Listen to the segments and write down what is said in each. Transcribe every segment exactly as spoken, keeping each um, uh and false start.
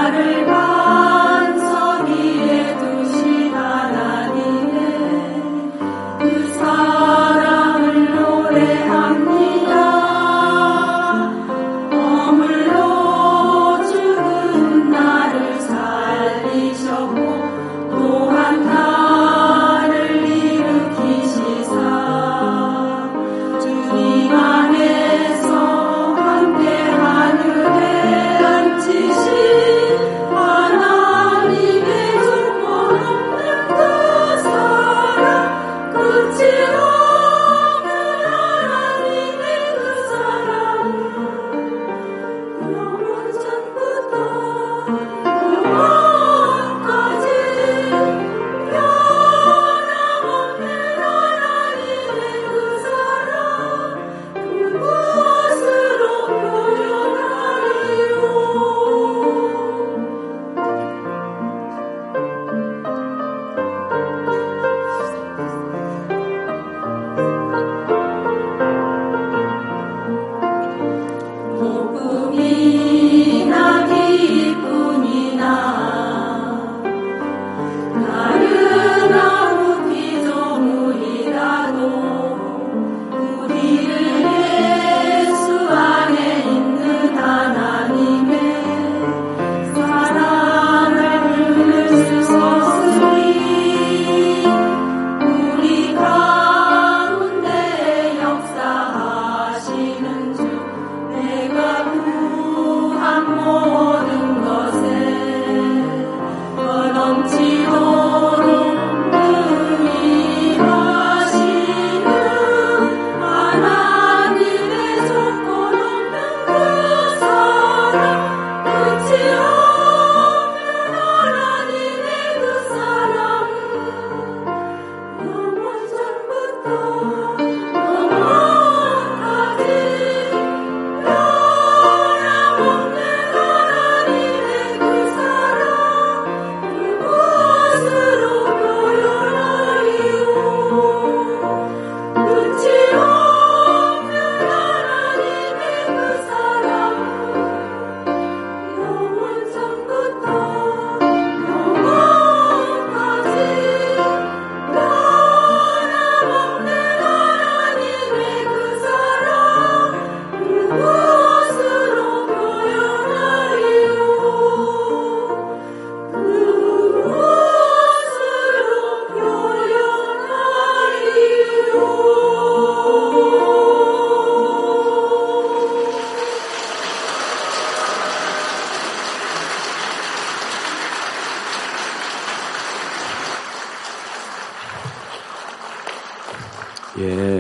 예.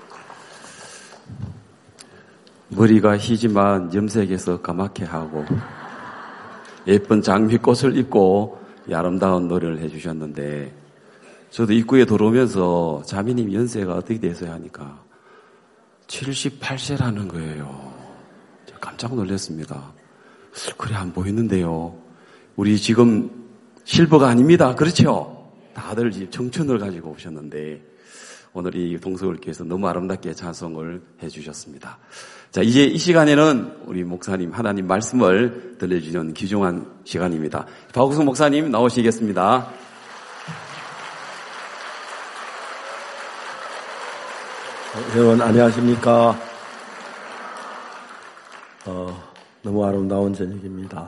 머리가 희지만 염색해서 까맣게 하고 예쁜 장미꽃을 입고 아름다운 노래를 해주셨는데 저도 입구에 들어오면서 자매님 연세가 어떻게 되세요 하니까 칠십팔 세라는 거예요. 깜짝 놀랐습니다. 그래 안 보이는데요. 우리 지금 실버가 아닙니다. 그렇죠? 다들 지금 청춘을 가지고 오셨는데 오늘 이 동서울교회에서 너무 아름답게 찬송을 해주셨습니다. 자, 이제 이 시간에는 우리 목사님 하나님 말씀을 들려주는 귀중한 시간입니다. 박우승 목사님 나오시겠습니다. 여러분 안녕하십니까? 어, 너무 아름다운 저녁입니다.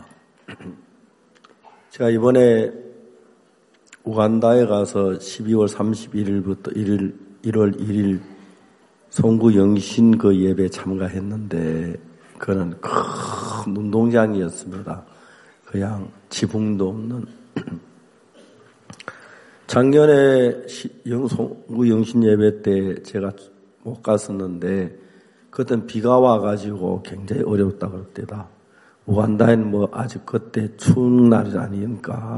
제가 이번에 우간다에 가서 십이월 삼십일일부터 일일, 일월 일일 송구 영신 그 예배 참가했는데 그는 큰 운동장이었습니다. 그냥 지붕도 없는. 작년에 송구 영신 예배 때 제가 못 갔었는데 그때는 비가 와가지고 굉장히 어려웠다 그랬대다. 우간다에는 뭐 아직 그때 추운 날이 아니니까.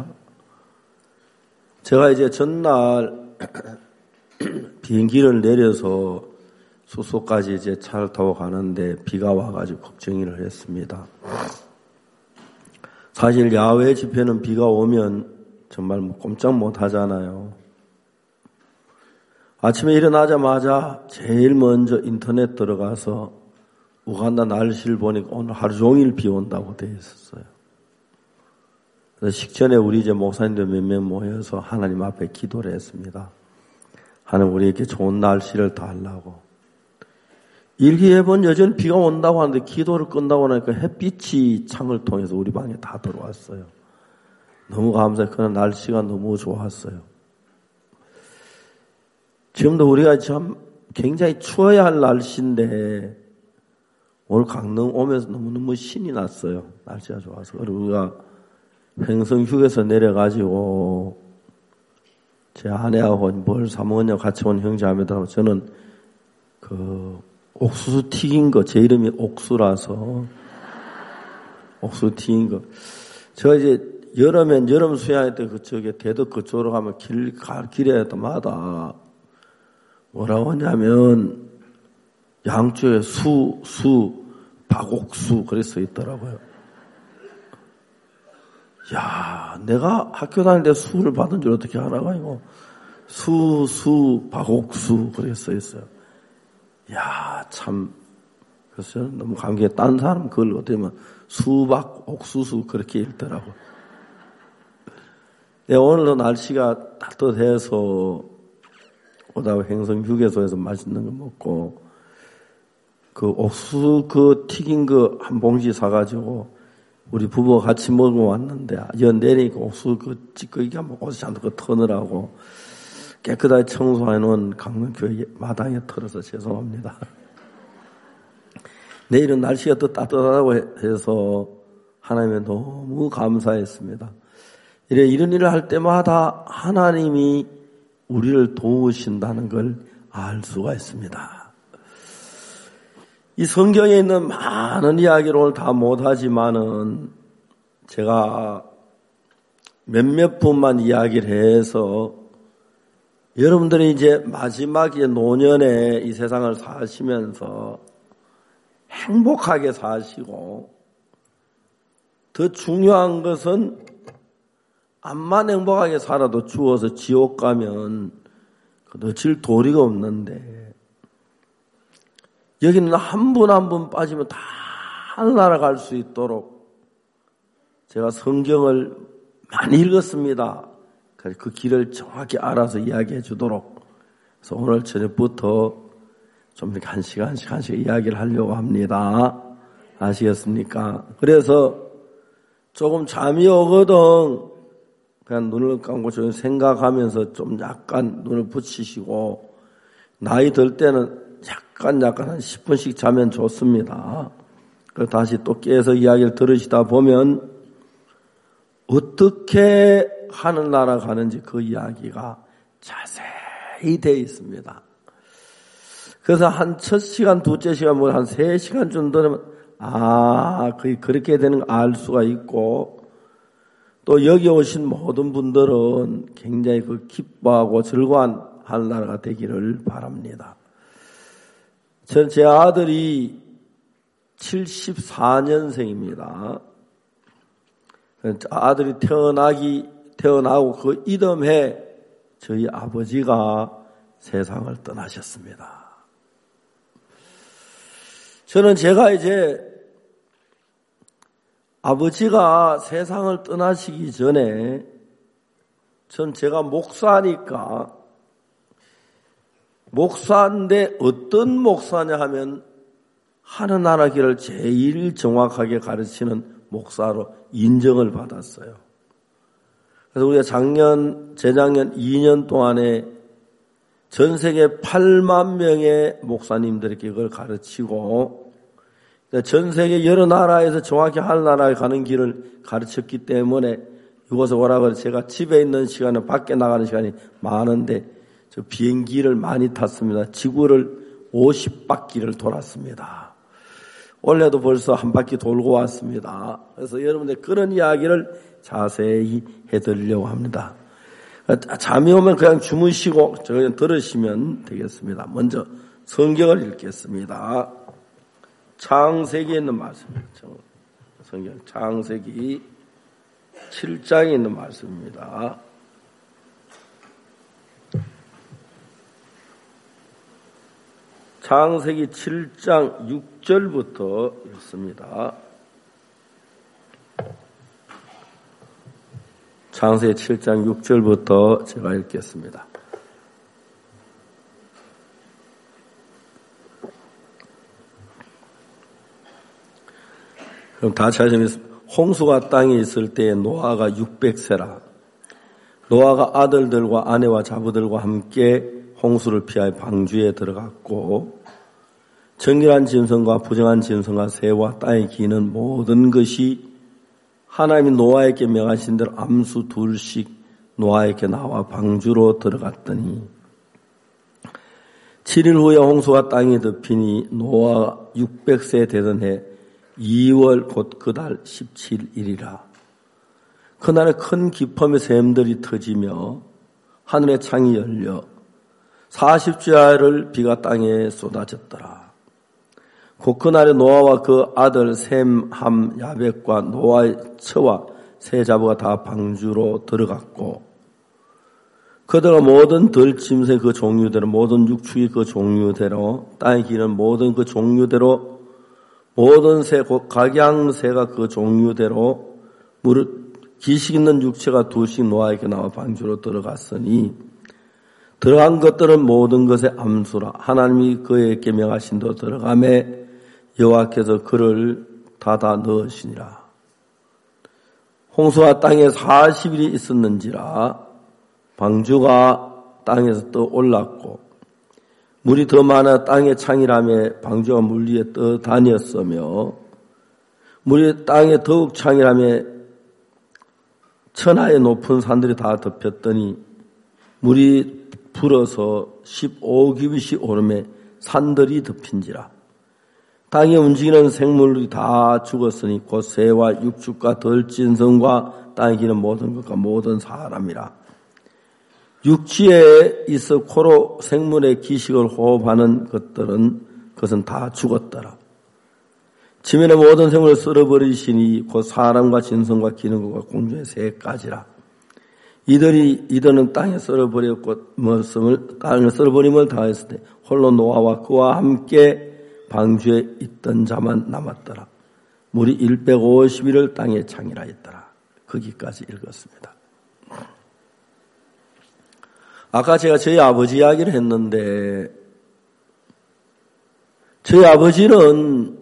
제가 이제 전날 비행기를 내려서 숙소까지 이제 차를 타고 가는데 비가 와가지고 걱정을 했습니다. 사실 야외 집회는 비가 오면 정말 뭐 꼼짝 못 하잖아요. 아침에 일어나자마자 제일 먼저 인터넷 들어가서 우간다 날씨를 보니까 오늘 하루 종일 비 온다고 되어 있었어요. 그래서 식전에 우리 이제 목사님들 몇 명 모여서 하나님 앞에 기도를 했습니다. 하나님 우리에게 좋은 날씨를 달라고. 일기예보는 여전히 비가 온다고 하는데 기도를 끝나고 나니까 햇빛이 창을 통해서 우리 방에 다 들어왔어요. 너무 감사해요. 그날 날씨가 너무 좋았어요. 지금도 우리가 참 굉장히 추워야 할 날씨인데 오늘 강릉 오면서 너무너무 신이 났어요. 날씨가 좋아서. 그리고 우리가 횡성 휴게소 내려가지고 제 아내하고 뭘 사먹었냐고 같이 온 형제자매들하고 저는 그 옥수수 튀긴 거, 제 이름이 옥수라서 옥수수 튀긴 거. 저 이제 여름엔 여름 수양할 때 그쪽에 대덕 그쪽으로 가면 길, 갈 길에 때마다 뭐라고 하냐면 양쪽에 수, 수, 박옥수 그래 써 있더라고요. 야, 내가 학교 다닐 때 수를 받은 줄 어떻게 알아가 이거 수, 수, 박옥수 그래 써 있어요. 야, 참 그래서 저는 너무 감기에 딴 사람 그걸 어떻게 보면 수박, 옥수수 그렇게 읽더라고. 네, 오늘도 날씨가 따뜻해서 오다가 횡성 휴게소에서 맛있는 거 먹고 그 옥수수 그 튀긴 거 한 봉지 사가지고 우리 부부가 같이 먹으러 왔는데 연 내리니까 옥수수 그 찌꺼기가 먹어서 잔뜩 그 터느라고 깨끗하게 청소해 놓은 강릉교회 마당에 털어서 죄송합니다. 내일은 날씨가 더 따뜻하다고 해서 하나님에 너무 감사했습니다. 이래 이런 일을 할 때마다 하나님이 우리를 도우신다는 걸 알 수가 있습니다. 이 성경에 있는 많은 이야기를 오늘 다 못하지만은 제가 몇몇 분만 이야기를 해서 여러분들이 이제 마지막에 노년에 이 세상을 사시면서 행복하게 사시고 더 중요한 것은 암만 행복하게 살아도 죽어서 지옥 가면 놓칠 도리가 없는데 여기는 한 분 한 분 빠지면 다 하늘나라 갈 수 있도록 제가 성경을 많이 읽었습니다. 그래서 그 길을 정확히 알아서 이야기해 주도록 그래서 오늘 저녁부터 좀 이렇게 한 시간씩 한 시간 이야기를 하려고 합니다. 아시겠습니까? 그래서 조금 잠이 오거든 그냥 눈을 감고 좀 생각하면서 좀 약간 눈을 붙이시고 나이 들 때는 약간 약간 한 십 분씩 자면 좋습니다. 그리고 다시 또 깨서 이야기를 들으시다 보면 어떻게 하늘나라 가는지 그 이야기가 자세히 되어 있습니다. 그래서 한 첫 시간, 두째 시간, 뭐 한 세 시간 정도 되면 아, 그렇게 되는 걸 알 수가 있고 또 여기 오신 모든 분들은 굉장히 그 기뻐하고 즐거운 하늘나라가 되기를 바랍니다. 전 제 아들이 칠십사 년생입니다. 아들이 태어나기, 태어나고 그 이듬해 저희 아버지가 세상을 떠나셨습니다. 저는 제가 이제 아버지가 세상을 떠나시기 전에 전 제가 목사니까 목사인데 어떤 목사냐 하면 하늘나라 길을 제일 정확하게 가르치는 목사로 인정을 받았어요. 그래서 우리가 작년, 재작년 이 년 동안에 전 세계 팔만 명의 목사님들에게 그걸 가르치고 전 세계 여러 나라에서 정확히 하늘나라에 가는 길을 가르쳤기 때문에 이곳에 오라고 제가 집에 있는 시간은 밖에 나가는 시간이 많은데 저 비행기를 많이 탔습니다. 지구를 오십 바퀴를 돌았습니다. 올해도 벌써 한 바퀴 돌고 왔습니다. 그래서 여러분들 그런 이야기를 자세히 해드리려고 합니다. 잠이 오면 그냥 주무시고 그냥 들으시면 되겠습니다. 먼저 성경을 읽겠습니다. 창세기에 있는 말씀입니다. 성경 창세기 칠 장에 있는 말씀입니다. 창세기 칠 장 육 절부터 읽습니다. 창세기 칠 장 육 절부터 제가 읽겠습니다. 그럼 다 같이 하시겠습니다. 홍수가 땅에 있을 때에 노아가 육백 세라. 노아가 아들들과 아내와 자부들과 함께 홍수를 피하여 방주에 들어갔고 정결한 짐승과 부정한 짐승과 새와 땅에 기는 모든 것이 하나님이 노아에게 명하신 대로 암수 둘씩 노아에게 나와 방주로 들어갔더니 칠 일 후에 홍수가 땅에 덮이니 노아 육백 세 되던 해 이월 곧 그달 십칠 일이라. 그날에 큰 기품의 샘들이 터지며 하늘의 창이 열려 사십 주야를 비가 땅에 쏟아졌더라. 곧 그날에 노아와 그 아들 셈, 함, 야벳과 노아의 처와 세 자부가 다 방주로 들어갔고 그들과 모든 들짐승 그 종류대로 모든 육축이 그 종류대로 땅에 기는 모든 그 종류대로 모든 새, 곧 각양새가 그 종류대로 무릇 기식 있는 육체가 둘씩 노아에게 나와 방주로 들어갔으니 들어간 것들은 모든 것의 암수라. 하나님이 그에게 명하신 대로 들어가매 여호와께서 그를 닫아 넣으시니라. 홍수가 땅에 사십 일이 있었는지라 방주가 땅에서 떠올랐고 물이 더 많아 땅의 창이라며 방주가 물 위에 떠다녔으며 물이 땅에 더욱 창이라며 천하의 높은 산들이 다 덮였더니 물이 불어서 십오 규빗이 오르며 산들이 덮인지라. 땅에 움직이는 생물이 다 죽었으니 곧 새와 육축과 들짐승과 땅에 기는 모든 것과 모든 사람이라. 육지에 있어 코로 생물의 기식을 호흡하는 것들은 그것은 다 죽었더라. 지면의 모든 생물을 쓸어버리시니 곧 사람과 짐승과 기는 것과 공중의 새까지라. 이들이 이들은 땅에 썰어버렸고 머슴을 땅에 썰어버림을 당했을 때 홀로 노아와 그와 함께 방주에 있던 자만 남았더라. 물이 백오십 일을 땅에 창이라 했더라. 거기까지 읽었습니다. 아까 제가 저희 아버지 이야기를 했는데 저희 아버지는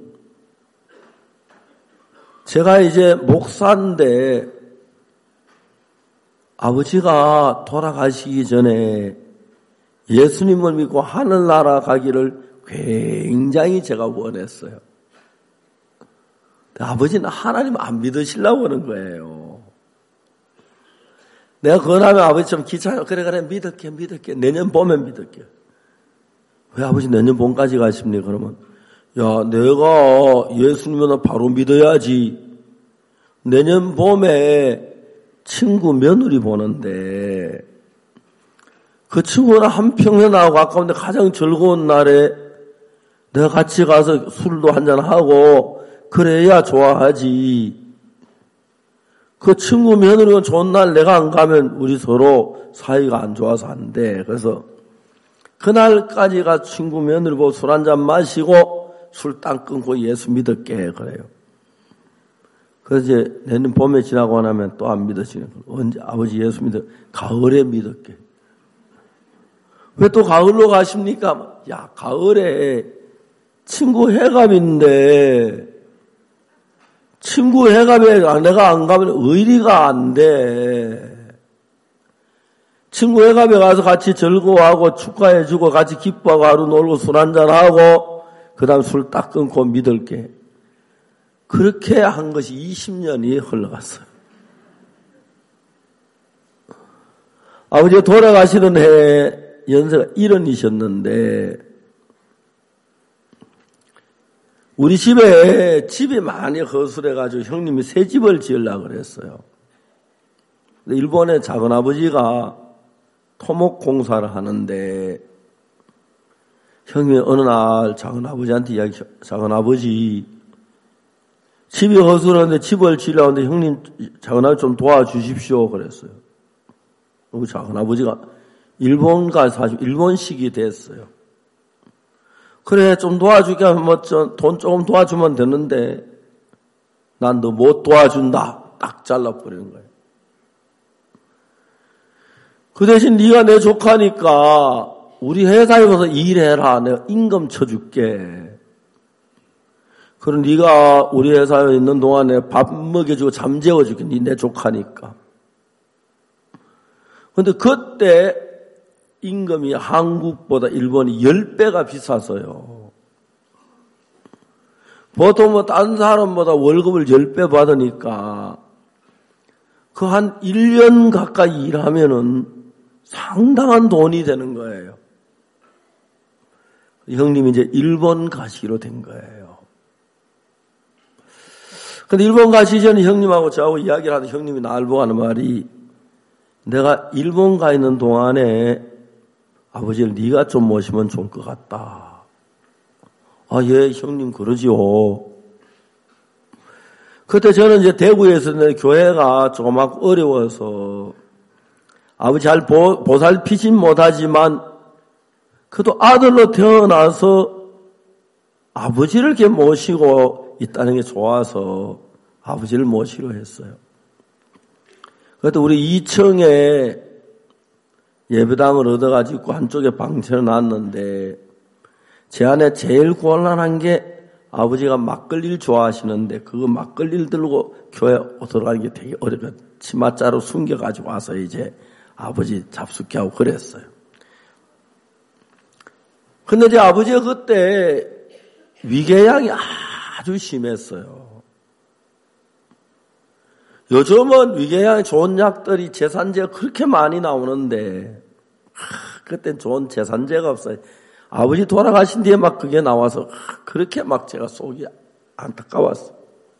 제가 이제 목사인데 아버지가 돌아가시기 전에 예수님을 믿고 하늘나라 가기를 굉장히 제가 원했어요. 아버지는 하나님 안 믿으시려고 하는 거예요. 내가 그러면 아버지 좀 귀찮아요. 그래 그래 믿을게 믿을게. 내년 봄엔 믿을게. 왜 아버지 내년 봄까지 가십니까? 그러면 야 내가 예수님을 바로 믿어야지. 내년 봄에 친구 며느리 보는데 그 친구는 한평생 나하고 가까운데 가장 즐거운 날에 내가 같이 가서 술도 한잔하고 그래야 좋아하지. 그 친구 며느리가 좋은 날 내가 안 가면 우리 서로 사이가 안 좋아서 안 돼. 그래서 그날까지가 친구 며느리 보고 술 한잔 마시고 술 딱 끊고 예수 믿을게 그래요. 그래서 이제 내년 봄에 지나고 나면 또 안 믿으시는 거예요. 언제 아버지 예수 믿어? 가을에 믿을게. 왜 또 가을로 가십니까? 야 가을에 친구 회갑인데 친구 회갑에 내가 안 가면 의리가 안 돼. 친구 회갑에 가서 같이 즐거워하고 축하해주고 같이 기뻐하고 하루 놀고 술 한잔하고 그 다음 술 딱 끊고 믿을게. 그렇게 한 것이 이십 년이 흘러갔어요. 아버지가 돌아가시던 해에 연세가 일흔이셨는데 우리 집에 집이 많이 허술해가지고 형님이 새 집을 지으려고 그랬어요. 근데 일본의 작은아버지가 토목 공사를 하는데 형님이 어느 날 작은아버지한테 이야기, 작은아버지 집이 허술한데 집을 지으려고 하는데 형님 작은아버지 좀 도와주십시오 그랬어요. 그리고 작은아버지가 일본 가서 사실 일본식이 됐어요. 그래 좀 도와주게 하면 뭐 돈 조금 도와주면 되는데 난 너 못 도와준다. 딱 잘라버리는 거예요. 그 대신 네가 내 조카니까 우리 회사에 가서 일해라. 내가 임금 쳐줄게. 그럼 네가 우리 회사에 있는 동안에 밥 먹여주고 잠 재워줄게. 네 내 조카니까. 근데 그때 임금이 한국보다 일본이 십 배가 비쌌어요. 보통 뭐 다른 사람보다 월급을 십 배 받으니까 그 한 일 년 가까이 일하면은 상당한 돈이 되는 거예요. 형님이 이제 일본 가시기로 된 거예요. 근데 일본 가시기 전에 형님하고 저하고 이야기를 하던 형님이 나를 보고 하는 말이 내가 일본 가 있는 동안에 아버지를 네가 좀 모시면 좋을 것 같다. 아, 예, 형님 그러지요. 그때 저는 이제 대구에서 교회가 조그맣고 어려워서 아버지 잘 보, 보살피진 못하지만 그래도 아들로 태어나서 아버지를 이렇게 모시고 있다는 게 좋아서 아버지를 모시기로 했어요. 그때 우리 이 층에 예배당을 얻어가지고 한쪽에 방채를 놨는데 제 안에 제일 곤란한 게 아버지가 막걸리를 좋아하시는데 그거 막걸리를 들고 교회 들어가는 게 되게 어려워요. 치마자로 숨겨가지고 와서 이제 아버지 잡숫게 하고 그랬어요. 근데 이제 아버지가 그때 위궤양이 아주 심했어요. 요즘은 위궤양에 좋은 약들이 제산제가 그렇게 많이 나오는데 그땐 좋은 제산제가 없어요. 아버지 돌아가신 뒤에 막 그게 나와서 그렇게 막 제가 속이 안타까웠어요.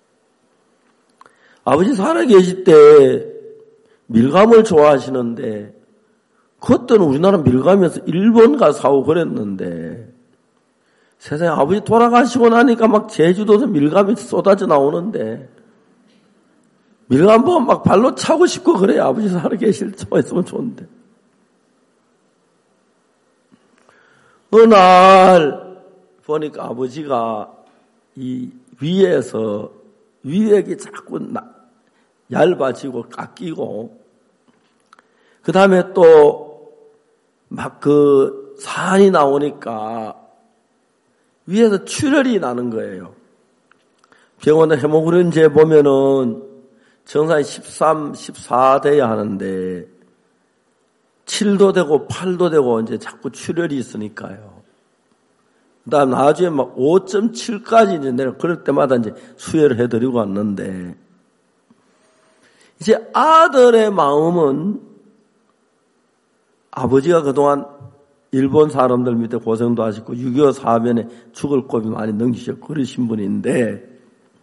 아버지 살아계실 때 밀감을 좋아하시는데 그때는 우리나라 밀감에서 일본 가서 사고 그랬는데 세상에 아버지 돌아가시고 나니까 막 제주도에서 밀감이 쏟아져 나오는데 밀감 보면 막 발로 차고 싶고 그래요. 아버지 살아계실 때 있으면 좋은데. 어느 날 보니까 아버지가 이 위에서 위액이 자꾸 나, 얇아지고 깎이고 그 다음에 또 막 그 산이 나오니까 위에서 출혈이 나는 거예요. 병원에 헤모그린제 보면은 정상이 십삼, 십사 돼야 하는데 칠도 되고 팔도 되고 이제 자꾸 출혈이 있으니까요. 그 다음 나중에 막 오 점 칠까지 이제 내가 그럴 때마다 이제 수혈을 해드리고 왔는데 이제 아들의 마음은 아버지가 그동안 일본 사람들 밑에 고생도 하시고 육이오 사변에 죽을 고비 많이 넘기셨고 그러신 분인데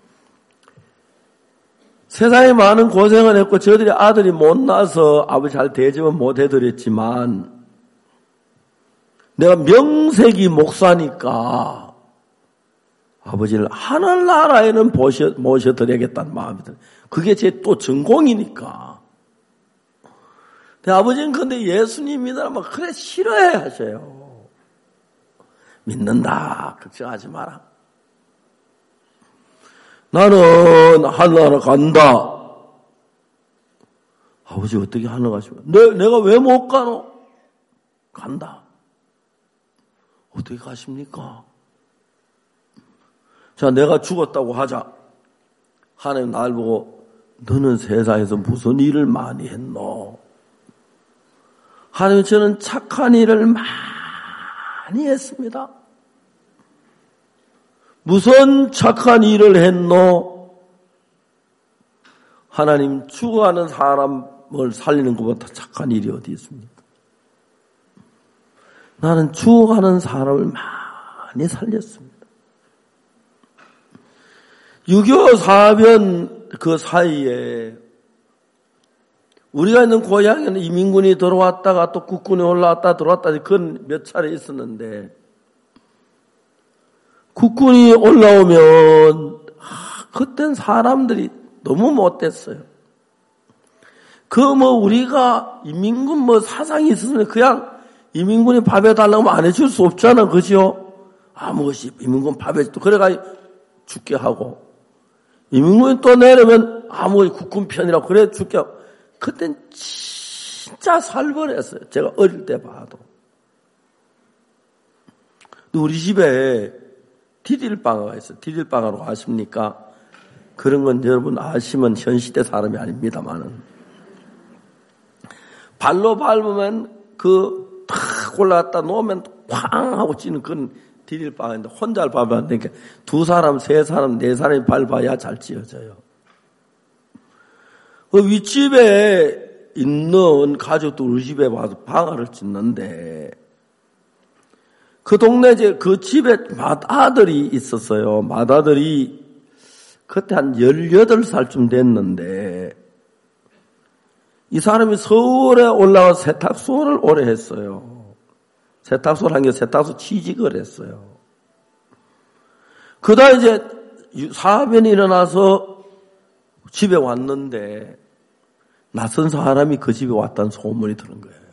세상에 많은 고생을 했고 저들이 아들이 못 나서 아버지 잘 대접은 못 해드렸지만 내가 명색이 목사니까 아버지를 하늘나라에는 모셔, 모셔드려야겠다는 마음이 들어요. 그게 제 또 전공이니까. 근데 아버지는 근데 예수님 믿으라면 그래 싫어해 하셔요. 믿는다. 걱정하지 마라. 나는 하늘나라 간다. 아버지 어떻게 하늘나라 가시면 내, 내가 왜 못 가노? 간다. 어떻게 가십니까? 자, 내가 죽었다고 하자. 하나님 날 보고 너는 세상에서 무슨 일을 많이 했노? 하나님 저는 착한 일을 많이 했습니다. 무슨 착한 일을 했노? 하나님 죽어가는 사람을 살리는 것보다 착한 일이 어디 있습니까? 나는 죽어가는 사람을 많이 살렸습니다. 육이오 사변 그 사이에 우리가 있는 고향에는 이민군이 들어왔다가 또 국군이 올라왔다 들어왔다 그건 몇 차례 있었는데 국군이 올라오면 아, 그땐 사람들이 너무 못됐어요. 그 뭐 우리가 이민군 뭐 사상이 있으면 그냥 이민군이 밥에 달라고 하면 안 해줄 수 없잖아, 그죠? 아, 무엇이 이민군 밥에 또 그래가 죽게 하고 이민군이 또 내려면 아무 국군 편이라고 그래 죽게 하고 그땐 진짜 살벌했어요. 제가 어릴 때 봐도. 우리 집에 디딜방아가 있어요. 디딜방아로 아십니까? 그런 건 여러분 아시면 현 시대 사람이 아닙니다만은. 발로 밟으면 그 탁 올라갔다 놓으면 쾅 하고 찌는 그런 디딜방아인데 혼자 밟아야 되니까 두 사람, 세 사람, 네 사람이 밟아야 잘 찌어져요. 그 윗집에 있는 가족도 우리 집에 와서 방아를 찢는데 그 동네 이제 그 집에 맏아들이 있었어요. 맏아들이 그때 한 열여덟 살쯤 됐는데 이 사람이 서울에 올라와 세탁소를 오래 했어요. 세탁소를 한 게 세탁소 취직을 했어요. 그다 이제 사변이 일어나서 집에 왔는데 낯선 사람이 그 집에 왔다는 소문이 들은 거예요.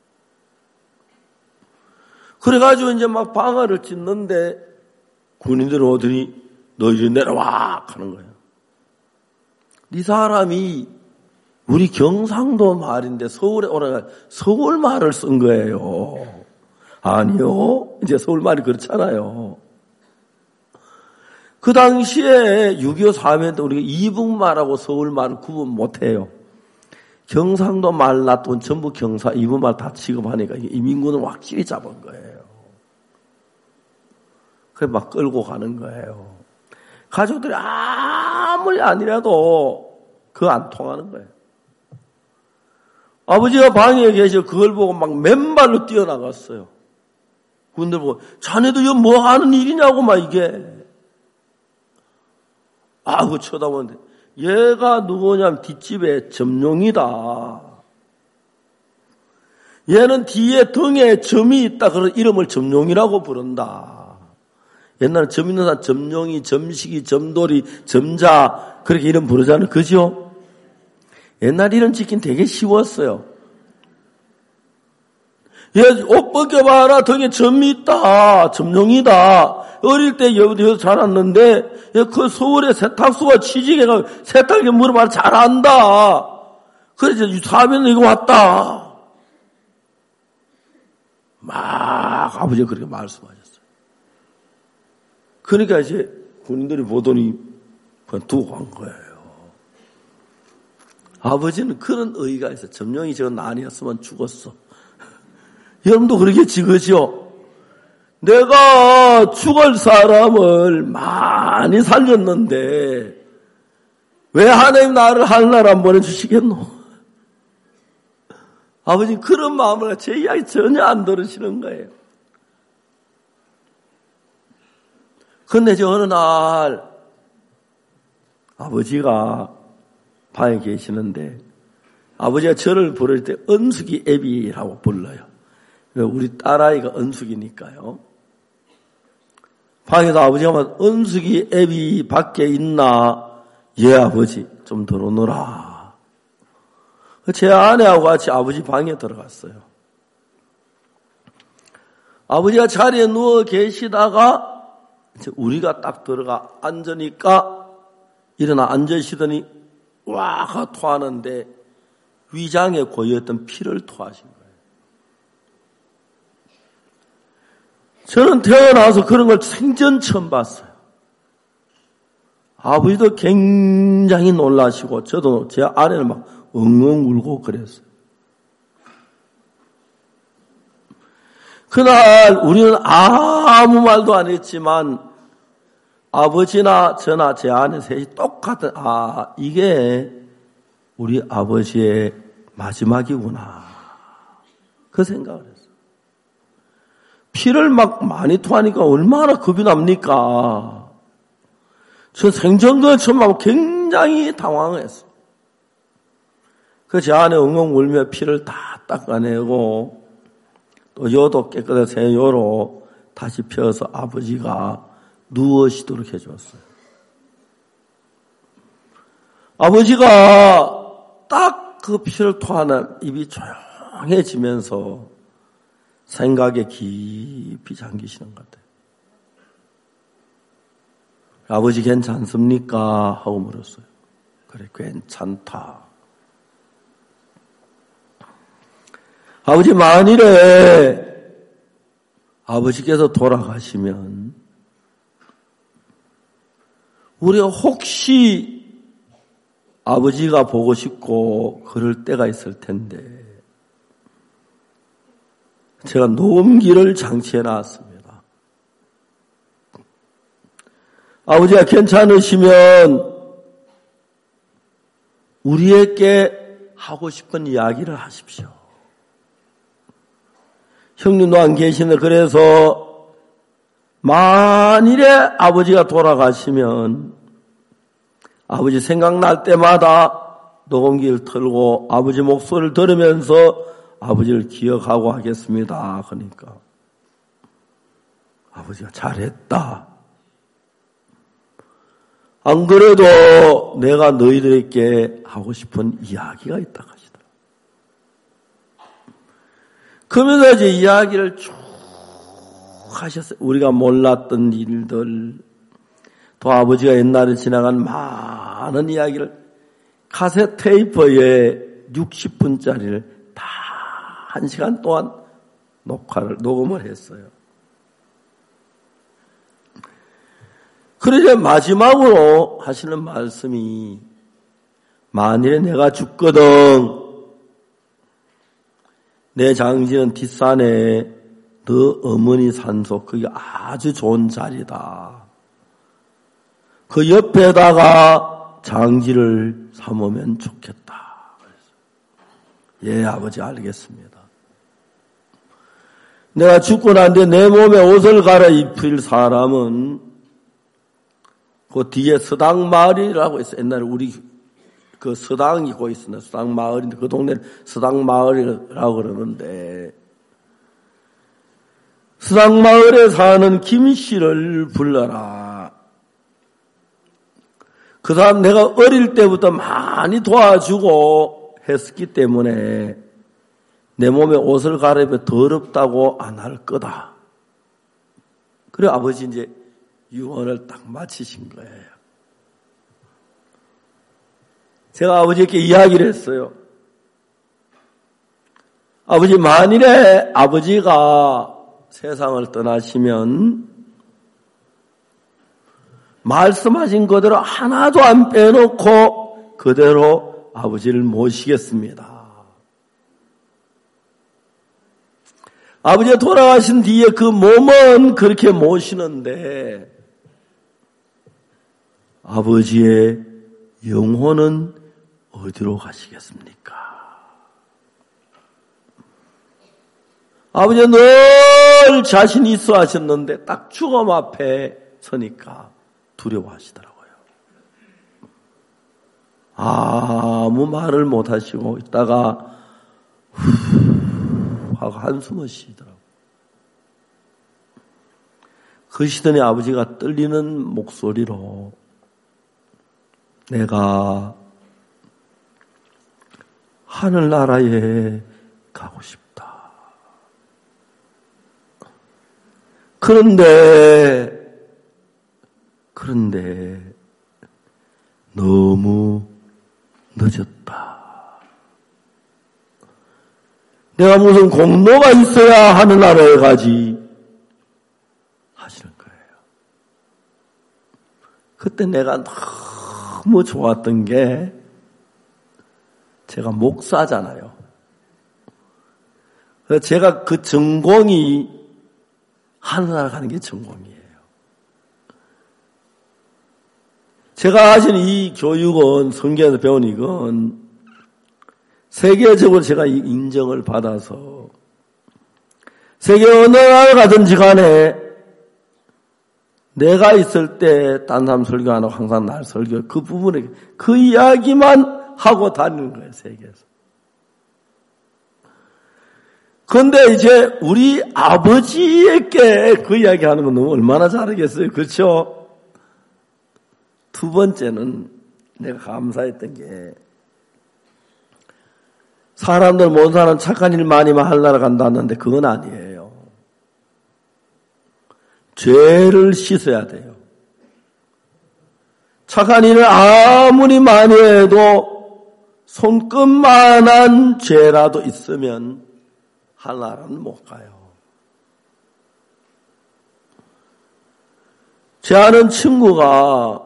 그래가지고 이제 막 방아를 찢는데 군인들은 오더니 너 이제 내려와 하는 거예요. 이 사람이 우리 경상도 말인데 서울에 오라가 서울 말을 쓴 거예요. 아니요. 이제 서울 말이 그렇잖아요. 그 당시에 육이오 사변 때 우리가 이북말하고 서울말을 구분 못해요. 경상도 말 놔두고 전부 경사, 이북말 다 취급하니까 이민군을 확실히 잡은 거예요. 그래 막 끌고 가는 거예요. 가족들이 아무리 아니라도 그거 안 통하는 거예요. 아버지가 방에 계셔 그걸 보고 막 맨발로 뛰어나갔어요. 군들 보고 자네도 이거 뭐 하는 일이냐고 막 이게. 아, 그 쳐다보는데 얘가 누구냐면 뒷집에 점룡이다. 얘는 뒤에 등에 점이 있다. 그래서 이름을 점룡이라고 부른다. 옛날에 점 있는 사람 점룡이, 점식이, 점돌이, 점자 그렇게 이름 부르잖아요. 그죠? 옛날 이름 짓긴 되게 쉬웠어요. 얘 옷 벗겨봐라. 등에 점이 있다. 점룡이다. 어릴 때 여기서 자랐는데 그 서울에 세탁소가 취직해가 세탁기 물어봐라 잘한다. 그래서 사변은 이거 왔다. 막 아버지가 그렇게 말씀하셨어요. 그러니까 이제 군인들이 보더니 그냥 두고 간 거예요. 아버지는 그런 의의가 있어요. 점령이 저건 아니었으면 죽었어. 여러분도 그러겠지, 그죠? 내가 죽을 사람을 많이 살렸는데 왜 하나님 나를 하늘나라 안 보내주시겠노? 아버지는 그런 마음으로 제 이야기 전혀 안 들으시는 거예요. 그런데 이제 어느 날 아버지가 방에 계시는데 아버지가 저를 부를 때 은숙이 애비라고 불러요. 우리 딸아이가 은숙이니까요. 방에서 아버지가 막 은숙이 애비 밖에 있나? 예 아버지 좀 들어오너라. 제 아내하고 같이 아버지 방에 들어갔어요. 아버지가 자리에 누워 계시다가 우리가 딱 들어가 앉으니까 일어나 앉으시더니 와가 토하는데 위장에 고였던 피를 토하신 거예요. 저는 태어나서 그런 걸 생전 처음 봤어요. 아버지도 굉장히 놀라시고 저도 제 아내는 막 엉엉 울고 그랬어요. 그날 우리는 아무 말도 안 했지만 아버지나 저나 제 아내 셋이 똑같은 아 이게 우리 아버지의 마지막이구나 그 생각을 했어요. 피를 막 많이 토하니까 얼마나 겁이 납니까? 저 생전도 처음 하고 굉장히 당황했어요. 그 제 안에 엉엉 울며 피를 다 닦아내고 또 요도 깨끗해서 요로 다시 펴서 아버지가 누워시도록 해줬어요. 아버지가 딱 그 피를 토하는 입이 조용해지면서 생각에 깊이 잠기시는 것 같아요. 아버지 괜찮습니까? 하고 물었어요. 그래 괜찮다. 아버지 만일에 아버지께서 돌아가시면 우리가 혹시 아버지가 보고 싶고 그럴 때가 있을 텐데 제가 녹음기를 장치해 놨습니다. 아버지가 괜찮으시면 우리에게 하고 싶은 이야기를 하십시오. 형님도 안 계시는데 그래서 만일에 아버지가 돌아가시면 아버지 생각날 때마다 녹음기를 틀고 아버지 목소리를 들으면서 아버지를 기억하고 하겠습니다. 그러니까 아버지가 잘했다. 안 그래도 내가 너희들에게 하고 싶은 이야기가 있다 하시더라. 그러면서 이제 이야기를 쭉 하셨어요. 우리가 몰랐던 일들, 또 아버지가 옛날에 지나간 많은 이야기를 카세트 테이프에 육십 분짜리를 다 한 시간 동안 녹화를, 녹음을 했어요. 그러자 마지막으로 하시는 말씀이 만일에 내가 죽거든 내 장지는 뒷산에 너 어머니 산소 그게 아주 좋은 자리다. 그 옆에다가 장지를 삼으면 좋겠다. 예, 아버지 알겠습니다. 내가 죽고 난 뒤에 내 몸에 옷을 갈아입힐 사람은 그 뒤에 서당 마을이라고 있어. 옛날에 우리 그 서당이 고 있었나 서당 마을인데 그 동네는 서당 마을이라고 그러는데 서당 마을에 사는 김 씨를 불러라. 그 사람 내가 어릴 때부터 많이 도와주고 했었기 때문에 내 몸에 옷을 갈아입혀 더럽다고 안 할 거다. 그래 아버지 이제 유언을 딱 마치신 거예요. 제가 아버지께 이야기를 했어요. 아버지 만일에 아버지가 세상을 떠나시면 말씀하신 그대로 하나도 안 빼놓고 그대로 아버지를 모시겠습니다. 아버지가 돌아가신 뒤에 그 몸은 그렇게 모시는데 아버지의 영혼은 어디로 가시겠습니까? 아버지가 늘 자신 있어 하셨는데 딱 죽음 앞에 서니까 두려워하시더라고요. 아무 말을 못 하시고 있다가 후 하고 한숨을 쉬더라고요. 그러시더니 아버지가 떨리는 목소리로 내가 하늘나라에 가고 싶다. 그런데 그런데 너무 늦었다. 내가 무슨 공로가 있어야 하늘나라에 가지 하시는 거예요. 그때 내가 너무 좋았던 게 제가 목사잖아요. 제가 그 전공이 하늘나라 가는 게 전공이에요. 제가 하신 이 교육은 성경에서 배운 이건 세계적으로 제가 인정을 받아서 세계 어느 나라 가든지 간에 내가 있을 때 딴 사람 설교 안 하고 항상 날 설교 그 부분에 그 이야기만 하고 다니는 거예요. 세계에서. 그런데 이제 우리 아버지에게 그 이야기 하는 건 너무 얼마나 잘하겠어요. 그렇죠? 두 번째는 내가 감사했던 게 사람들 모든 사람 착한 일 많이만 하려고 간다는데 그건 아니에요. 죄를 씻어야 돼요. 착한 일을 아무리 많이 해도 손끝만한 죄라도 있으면 하늘나라는 못 가요. 제 아는 친구가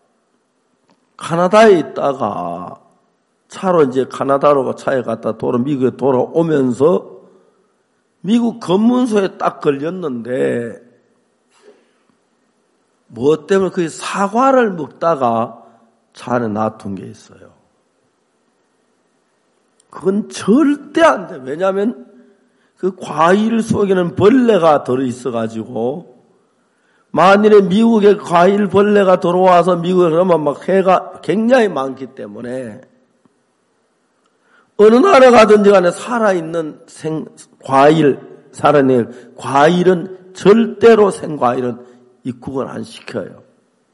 카나다에 있다가 차로 이제 카나다로 차에 갔다 돌아 미국에 돌아오면서 미국 검문소에 딱 걸렸는데 무엇 때문에 그 사과를 먹다가 차 안에 놔둔 게 있어요. 그건 절대 안 돼. 왜냐하면 그 과일 속에는 벌레가 들어있어가지고 만일에 미국에 과일 벌레가 들어와서 미국에 그러면 막 해가 굉장히 많기 때문에 어느 나라 가든지 간에 살아있는 생, 과일, 살아있는 과일은 절대로 생과일은 입국을 안 시켜요.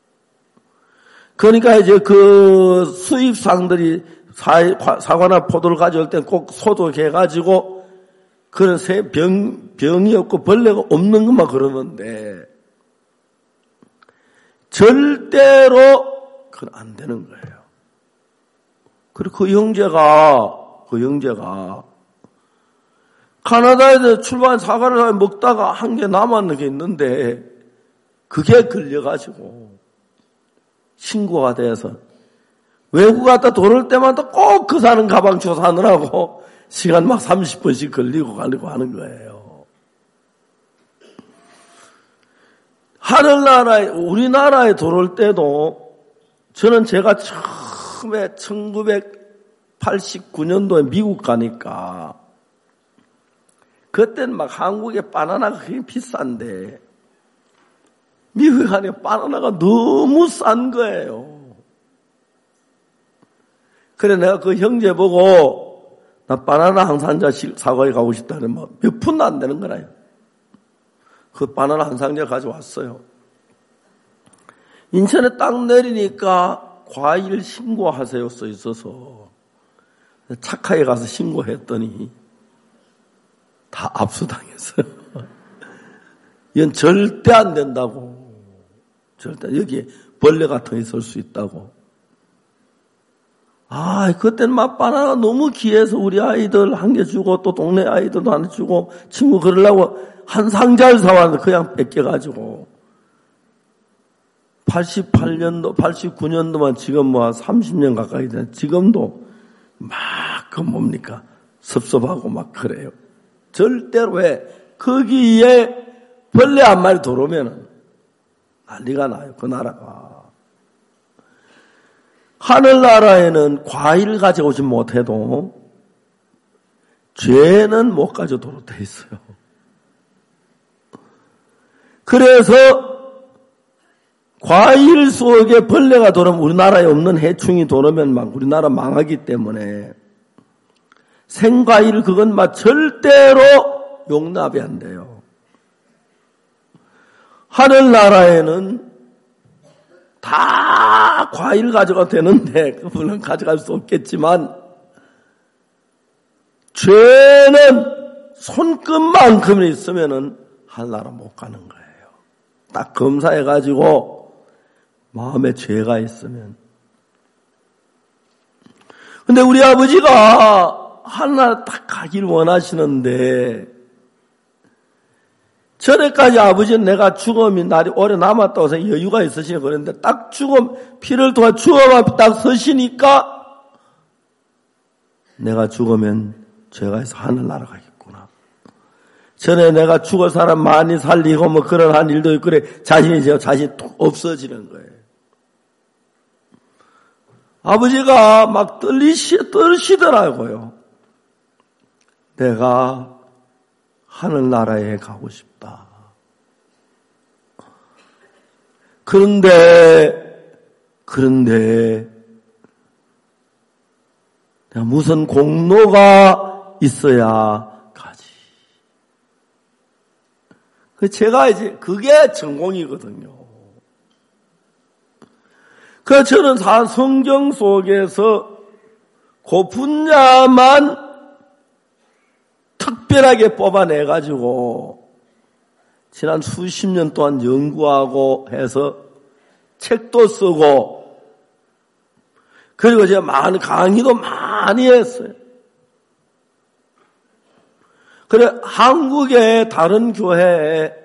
그러니까 이제 그 수입상들이 사과나 포도를 가져올 땐 꼭 소독해가지고 그런 새 병, 병이 없고 벌레가 없는 것만 그러는데 절대로 그건 안 되는 거예요. 그리고 그 형제가 그 형제가 카나다에서 출발한 사과를 먹다가 한 개 남았는 게 있는데 그게 걸려가지고 신고가 돼서 외국 갔다 돌아올 때마다 꼭 그 사는 가방 조사하느라고 시간 막 삼십 분씩 걸리고 가려고 하는 거예요. 하늘나라에, 우리나라에 들어올 때도 저는 제가 처음에 천구백팔십구 년도에 미국 가니까 그때는 막 한국에 바나나가 그게 비싼데 미국에 가니까 바나나가 너무 싼 거예요. 그래 내가 그 형제 보고 나 바나나 한 상자 사과에 가고 싶다는 뭐 몇 푼도 안 되는 거라요. 그 바나나 한 상자 가져왔어요. 인천에 딱 내리니까 과일 신고하세요 써 있어서 착하게 가서 신고했더니 다 압수당했어요. 이건 절대 안 된다고. 절대 여기에 벌레 같은 게 있을 수 있다고. 아, 그때는 막 바나나가 너무 귀해서 우리 아이들 한 개 주고 또 동네 아이들도 하나 주고 친구 그러려고 한 상자를 사왔는데 그냥 뺏겨가지고 팔십팔 년도, 팔십구 년도만 지금 뭐 한 삼십 년 가까이 돼. 지금도 막 그 뭡니까 섭섭하고 막 그래요. 절대로 왜 거기에 벌레 한 마리 들어오면 난리가 나요. 그 나라가. 하늘나라에는 과일 가져오지 못해도 죄는 못 가져도록 돼 있어요. 그래서 과일 속에 벌레가 들어오면 우리나라에 없는 해충이 들어오면 막 우리나라 망하기 때문에 생과일 그건 막 절대로 용납이 안 돼요. 하늘나라에는 다 과일 가져가 되는데 그분은 가져갈 수 없겠지만 죄는 손끝만큼 있으면은 하늘나라 못 가는 거예요. 딱 검사해가지고 마음에 죄가 있으면. 근데 우리 아버지가 하늘나라 딱 가길 원하시는데 전에까지 아버지는 내가 죽음이 날이 오래 남았다고 해서 여유가 있으시니 그랬는데 딱 죽음, 피를 통해 죽음 앞에 딱 서시니까 내가 죽으면 죄가 있어 하늘나라 가겠구나. 전에 내가 죽을 사람 많이 살리고 뭐 그런 한 일도 있고 그래 자신이 제 자신이 뚝 없어지는 거예요. 아버지가 막 떨리시, 떨으시더라고요. 내가 하늘나라에 가고 싶다. 그런데, 그런데, 내가 무슨 공로가 있어야 가지. 제가 이제, 그게 전공이거든요. 그래서 저는 성경 속에서 그 분야만 특별하게 뽑아내가지고 지난 수십 년 동안 연구하고 해서 책도 쓰고 그리고 제가 많은 강의도 많이 했어요. 그래, 한국의 다른 교회에는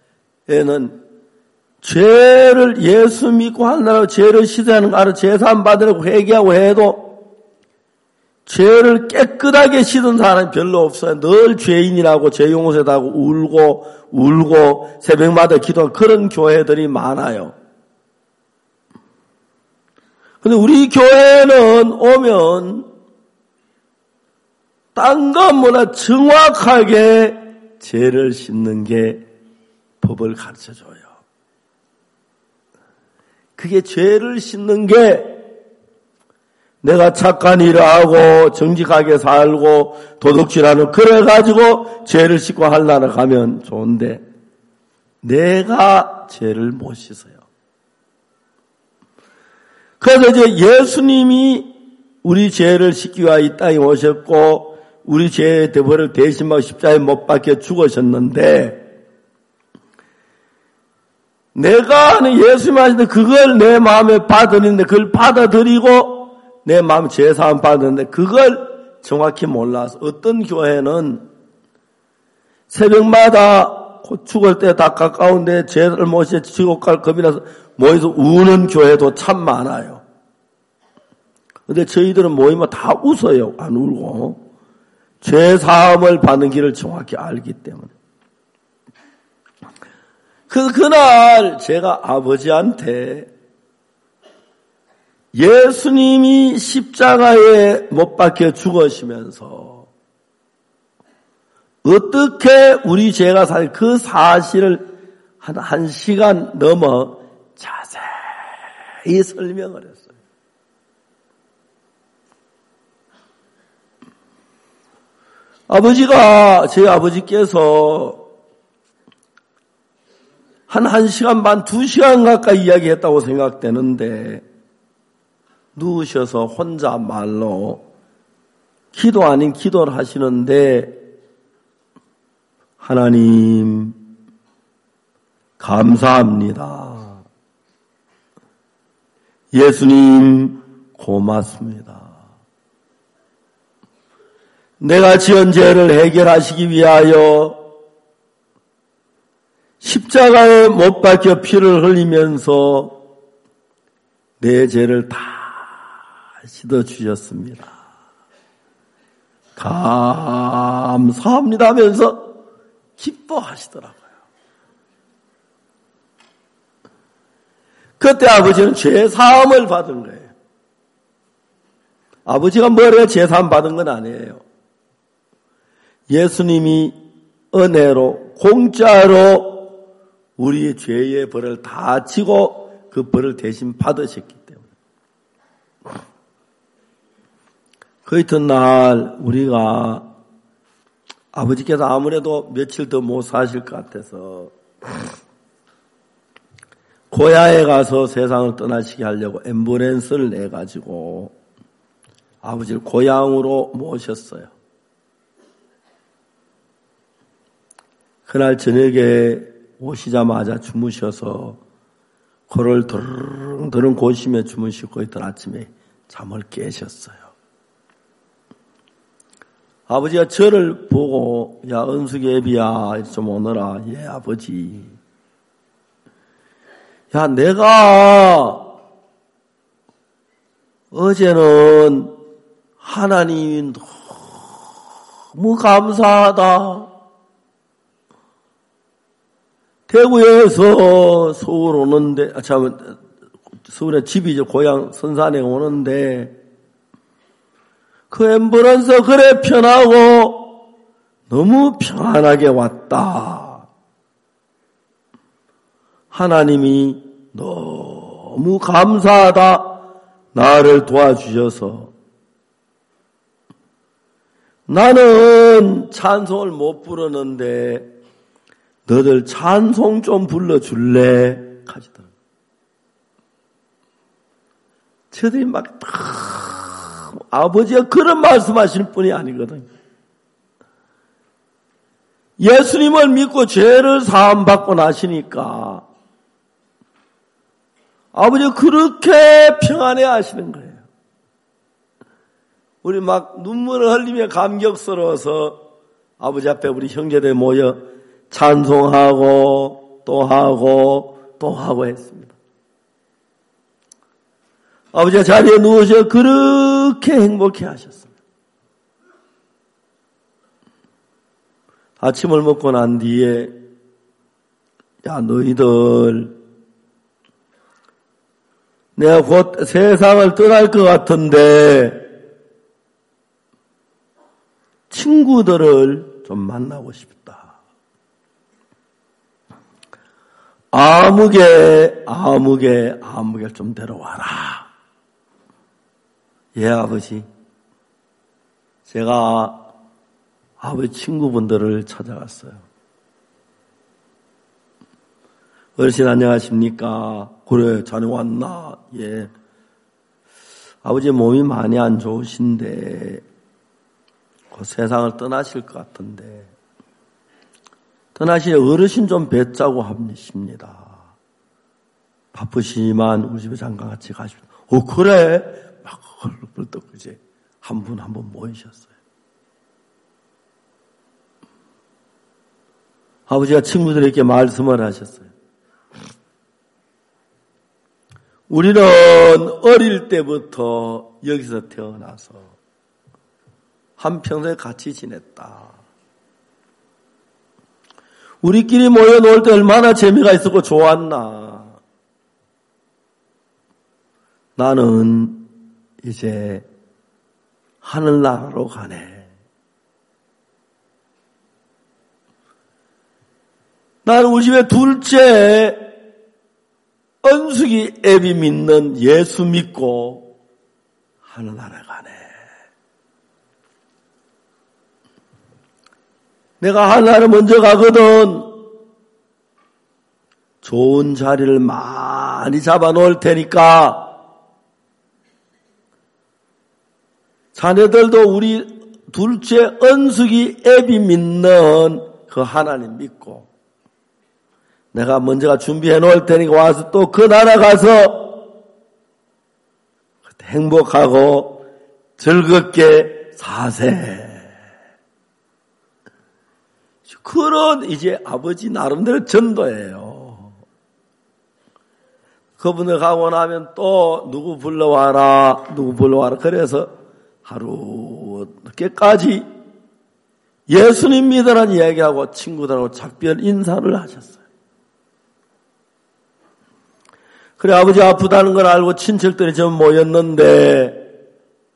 죄를 예수 믿고 한다고 죄를 씻어야 하는 제사함 받으려고 회개하고 해도 죄를 깨끗하게 씻은 사람이 별로 없어요. 늘 죄인이라고 죄 용서해달라고 울고 울고 새벽마다 기도하는 그런 교회들이 많아요. 근데 우리 교회는 오면 딴 것보다 정확하게 죄를 씻는 게 법을 가르쳐줘요. 그게 죄를 씻는 게 내가 착한 일을 하고 정직하게 살고 도둑질하는 그래가지고 죄를 씻고 하려고 가면 좋은데 내가 죄를 못 씻어요. 그래서 이제 예수님이 우리 죄를 씻기 위하여 이 땅에 오셨고 우리 죄의 대벌을 대신하고 십자가에 못 박혀 죽으셨는데 내가 아는 예수님 하시는데 그걸 내 마음에 받으는데 그걸 받아들이고 내 마음 죄사함 받았는데 그걸 정확히 몰라서 어떤 교회는 새벽마다 죽을 때 다 가까운데 죄를 못해 지옥 갈 겁이라서 모여서 우는 교회도 참 많아요. 근데 저희들은 모이면 다 웃어요. 안 울고. 죄사함을 받는 길을 정확히 알기 때문에. 그래서 그날 제가 아버지한테 예수님이 십자가에 못 박혀 죽으시면서 어떻게 우리 죄가 살 그 사실을 한, 한 시간 넘어 자세히 설명을 했어요. 아버지가, 제 아버지께서 한 한 시간 반, 두 시간 가까이 이야기했다고 생각되는데 누우셔서 혼자 말로 기도 아닌 기도를 하시는데 하나님 감사합니다. 예수님 고맙습니다. 내가 지은 죄를 해결하시기 위하여 십자가에 못 박혀 피를 흘리면서 내 죄를 다 씻어주셨습니다. 감사합니다 하면서 기뻐하시더라고요. 그때 아버지는 죄사함을 받은 거예요. 아버지가 뭐래 죄사함 받은 건 아니에요. 예수님이 은혜로 공짜로 우리의 죄의 벌을 다 지고 그 벌을 대신 받으셨기 때문에. 그 이튿날 우리가 아버지께서 아무래도 며칠 더 못 사실 것 같아서 고향에 가서 세상을 떠나시게 하려고 앰뷸런스를 내가지고 아버지를 고향으로 모셨어요. 그날 저녁에 오시자마자 주무셔서 코를 드릉드릉 고시며 주무시고 있던 아침에 잠을 깨셨어요. 아버지가 저를 보고 야 은숙이 애비야 좀 오너라. 예 아버지. 야 내가 어제는 하나님이 너무 감사하다. 대구에서 서울 오는데, 아, 참, 서울에 집이죠. 고향 선산에 오는데, 그 앰뷸런스 그래 편하고, 너무 평안하게 왔다. 하나님이 너무 감사하다. 나를 도와주셔서. 나는 찬송을 못 부르는데, 너들 찬송 좀 불러줄래? 하시더라고요. 저들이 막, 다, 아버지가 그런 말씀하시는 분이 아니거든요. 예수님을 믿고 죄를 사함받고 나시니까, 아버지가 그렇게 평안해 하시는 거예요. 우리 막 눈물을 흘리며 감격스러워서 아버지 앞에 우리 형제들 모여 찬송하고 또 하고 또 하고 했습니다. 아버지가 자리에 누우셔 그렇게 행복해 하셨습니다. 아침을 먹고 난 뒤에 야 너희들 내가 곧 세상을 떠날 것 같은데 친구들을 좀 만나고 싶다. 아무개 아무개 아무개를 좀 데려와라. 예, 아버지. 제가 아버지 친구분들을 찾아갔어요. 어르신 안녕하십니까? 그래, 자네 왔나? 예. 아버지 몸이 많이 안 좋으신데 그 세상을 떠나실 것 같은데 떠나실 어르신 좀 뵙자고 합니다. 바쁘시지만 우리 집에 잠깐 같이 가십시오. 어, 그래? 막 헐떡 그제 한 분 한 분 모이셨어요. 아버지가 친구들에게 말씀을 하셨어요. 우리는 어릴 때부터 여기서 태어나서 한평생 같이 지냈다. 우리끼리 모여 놀 때 얼마나 재미가 있었고 좋았나. 나는 이제 하늘나라로 가네. 나는 우리 집에 둘째 은숙이 애비 믿는 예수 믿고 하늘나라에 가네. 내가 하늘나라에 먼저 가거든. 좋은 자리를 많이 잡아 놓을 테니까 자네들도 우리 둘째 은숙이 애비 믿는 그 하나님 믿고 내가 먼저가 준비해 놓을 테니까 와서 또 그 나라 가서 행복하고 즐겁게 사세. 그런 이제 아버지 나름대로 전도예요. 그분들 가고 나면 또 누구 불러와라, 누구 불러와라. 그래서 하루 늦게까지 예수님 믿으라는 이야기하고 친구들하고 작별 인사를 하셨어요. 그래 아버지 아프다는 걸 알고 친척들이 좀 모였는데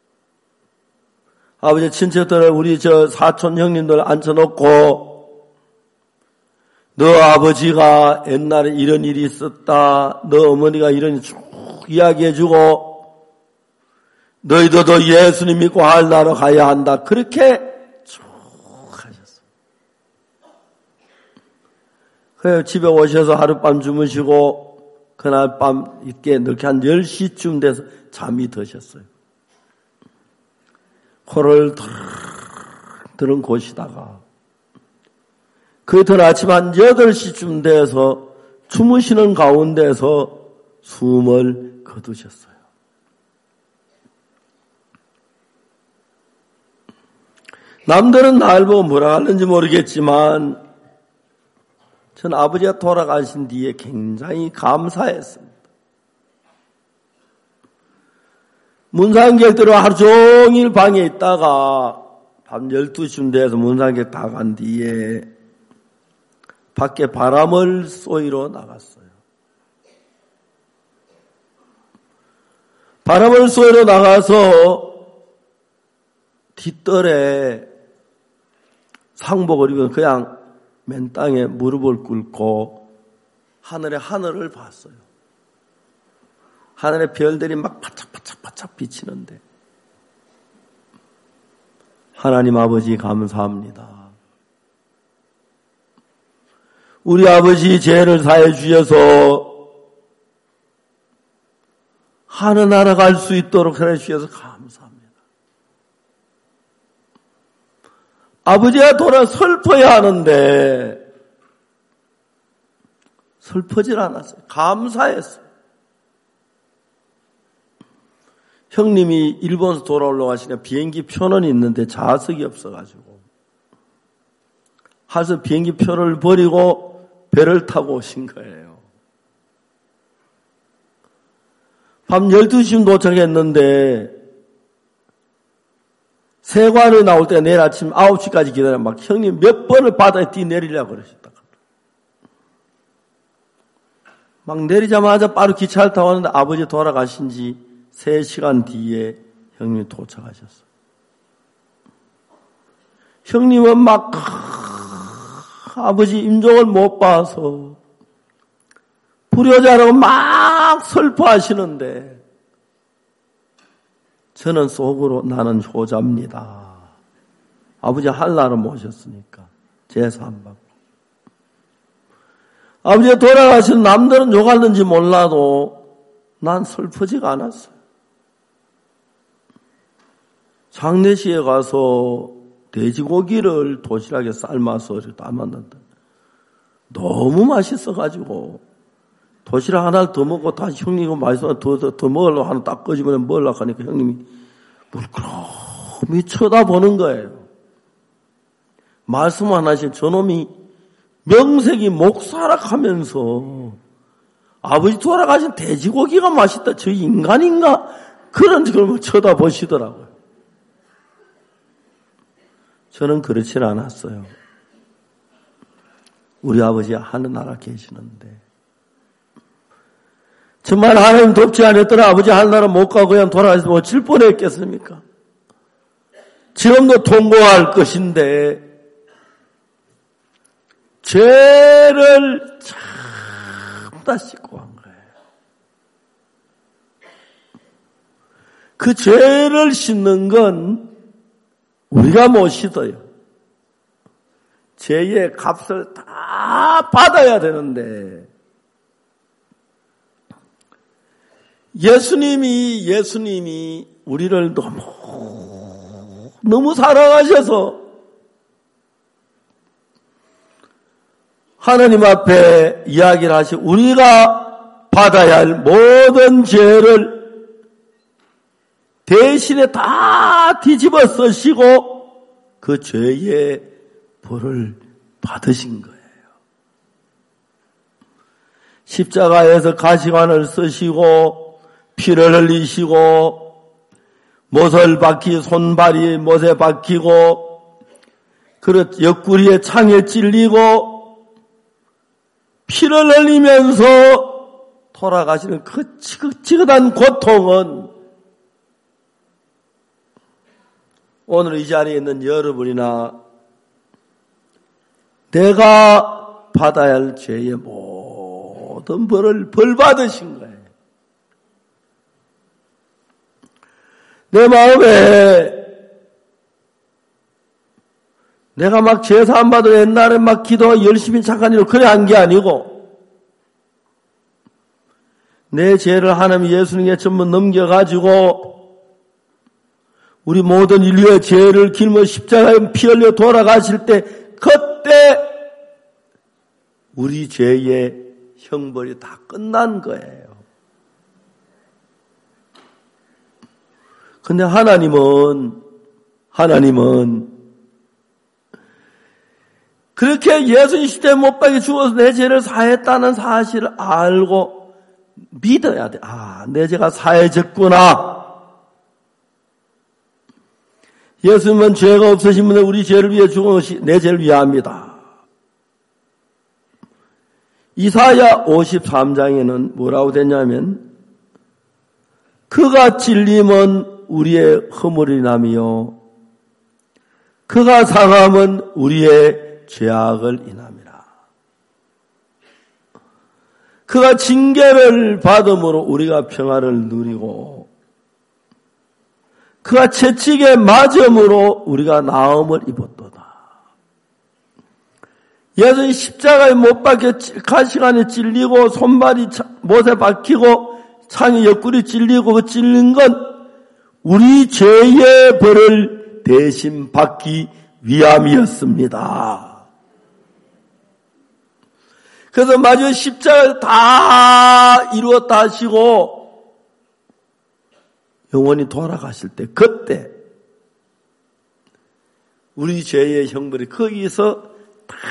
아버지 친척들을 우리 저 사촌 형님들 앉혀놓고 너 아버지가 옛날에 이런 일이 있었다. 너 어머니가 이런 일 쭉 이야기해주고 너희들도 예수님 믿고 하늘나라 가야 한다. 그렇게 쭉 하셨어요. 그래 집에 오셔서 하룻밤 주무시고 그날 밤 늦게 늦게 한 열 시쯤 돼서 잠이 드셨어요. 코를 덜 들은 곳이다가 그 이튿날 아침 한 여덟 시쯤 돼서 주무시는 가운데서 숨을 거두셨어요. 남들은 날 보고 뭐라 하는지 모르겠지만 전 아버지가 돌아가신 뒤에 굉장히 감사했습니다. 문상객들은 하루 종일 방에 있다가 밤 열두 시쯤 돼서 문상객 다 간 뒤에 밖에 바람을 쏘이러 나갔어요. 바람을 쏘이러 나가서 뒷뜰에 상복을 입은 그냥 맨 땅에 무릎을 꿇고 하늘에 하늘을 봤어요. 하늘에 별들이 막 바짝바짝바짝 비치는데 하나님 아버지 감사합니다. 우리 아버지 죄를 사해 주셔서 하늘나라 갈 수 있도록 해 주셔서 감사합니다. 아버지가 돌아 슬퍼야 하는데 슬퍼질 않았어요. 감사했어요. 형님이 일본에서 돌아오려고 하시니까 비행기 표는 있는데 좌석이 없어가지고 하서 비행기 표를 버리고 배를 타고 오신 거예요. 밤 열두 시쯤 도착했는데 세관에 나올 때 내일 아침 아홉 시까지 기다려 막 형님 몇 번을 바다에 뛰내리려고 그러셨다. 막 내리자마자 바로 기차를 타고 왔는데 아버지 돌아가신 지 세 시간 뒤에 형님이 도착하셨어요. 형님은 막 아버지 임종을 못 봐서 불효자라고 막 슬퍼하시는데 저는 속으로 나는 효자입니다. 아버지 한나를 모셨으니까 제사함받고 아버지가 돌아가신 남들은 욕하는지 몰라도 난 슬프지가 않았어요. 장례식에 가서 돼지고기를 도시락에 삶아서 이렇게 담았는데 너무 맛있어가지고 도시락 하나를 더 먹고 다시 형님 이거 맛있어 더, 더, 더 먹으려고 하나 딱 꺼지면 먹으려고 하니까 형님이 물끄러미 쳐다보는 거예요. 말씀 안 하신 저놈이 명색이 목사락하면서 아버지 돌아가신 돼지고기가 맛있다. 저 인간인가? 그런 걸 쳐다보시더라고요. 저는 그렇지는 않았어요. 우리 아버지 하늘나라 계시는데 정말 하나님 돕지 않았더라 아버지 하늘나라 못 가고 그냥 돌아가서 어쩔 뻔했겠습니까? 지금도 통곡할 것인데 죄를 참 다 씻고 간 거예요. 그 죄를 씻는 건 우리가 못 씻어요. 죄의 값을 다 받아야 되는데 예수님이 예수님이 우리를 너무 너무 사랑하셔서 하나님 앞에 이야기를 하시고 우리가 받아야 할 모든 죄를 대신에 다 뒤집어 쓰시고 그 죄의 벌을 받으신 거예요. 십자가에서 가시관을 쓰시고 피를 흘리시고 못을 박히 손발이 못에 박히고 그릇 옆구리에 창에 찔리고 피를 흘리면서 돌아가시는 그 지긋지긋한 고통은 오늘 이 자리에 있는 여러분이나 내가 받아야 할 죄의 모든 벌을 벌 받으신 거예요. 내 마음에 내가 막 제사 안 받아 옛날에 막 기도 열심히 착한 일로 그래 한 게 아니고 내 죄를 하나님 예수님께 전부 넘겨가지고 우리 모든 인류의 죄를 길며 십자가에 피 흘려 돌아가실 때 그때 우리 죄의 형벌이 다 끝난 거예요. 근데 하나님은 하나님은 그렇게 예수님 시대에 못 박혀 죽어서 내 죄를 사했다는 사실을 알고 믿어야 돼. 아, 내 죄가 사해졌구나. 예수님은 죄가 없으신 분은 우리 죄를 위해 죽은 것이 내 죄를 위함이다. 이사야 오십삼 장에는 뭐라고 됐냐면 그가 찔림은 우리의 허물이나며 그가 상함은 우리의 죄악을 인함이라. 그가 징계를 받음으로 우리가 평화를 누리고 그가 채찍에 맞음으로 우리가 나음을 입었도다. 예수님 십자가에 못 박혀 가시관에 찔리고 손발이 못에 박히고 창이 옆구리 찔리고 그 찔린 건 우리 죄의 벌을 대신 받기 위함이었습니다. 그래서 마지막 십자가를 다 이루었다 하시고 영원히 돌아가실 때 그때 우리 죄의 형벌이 거기서 다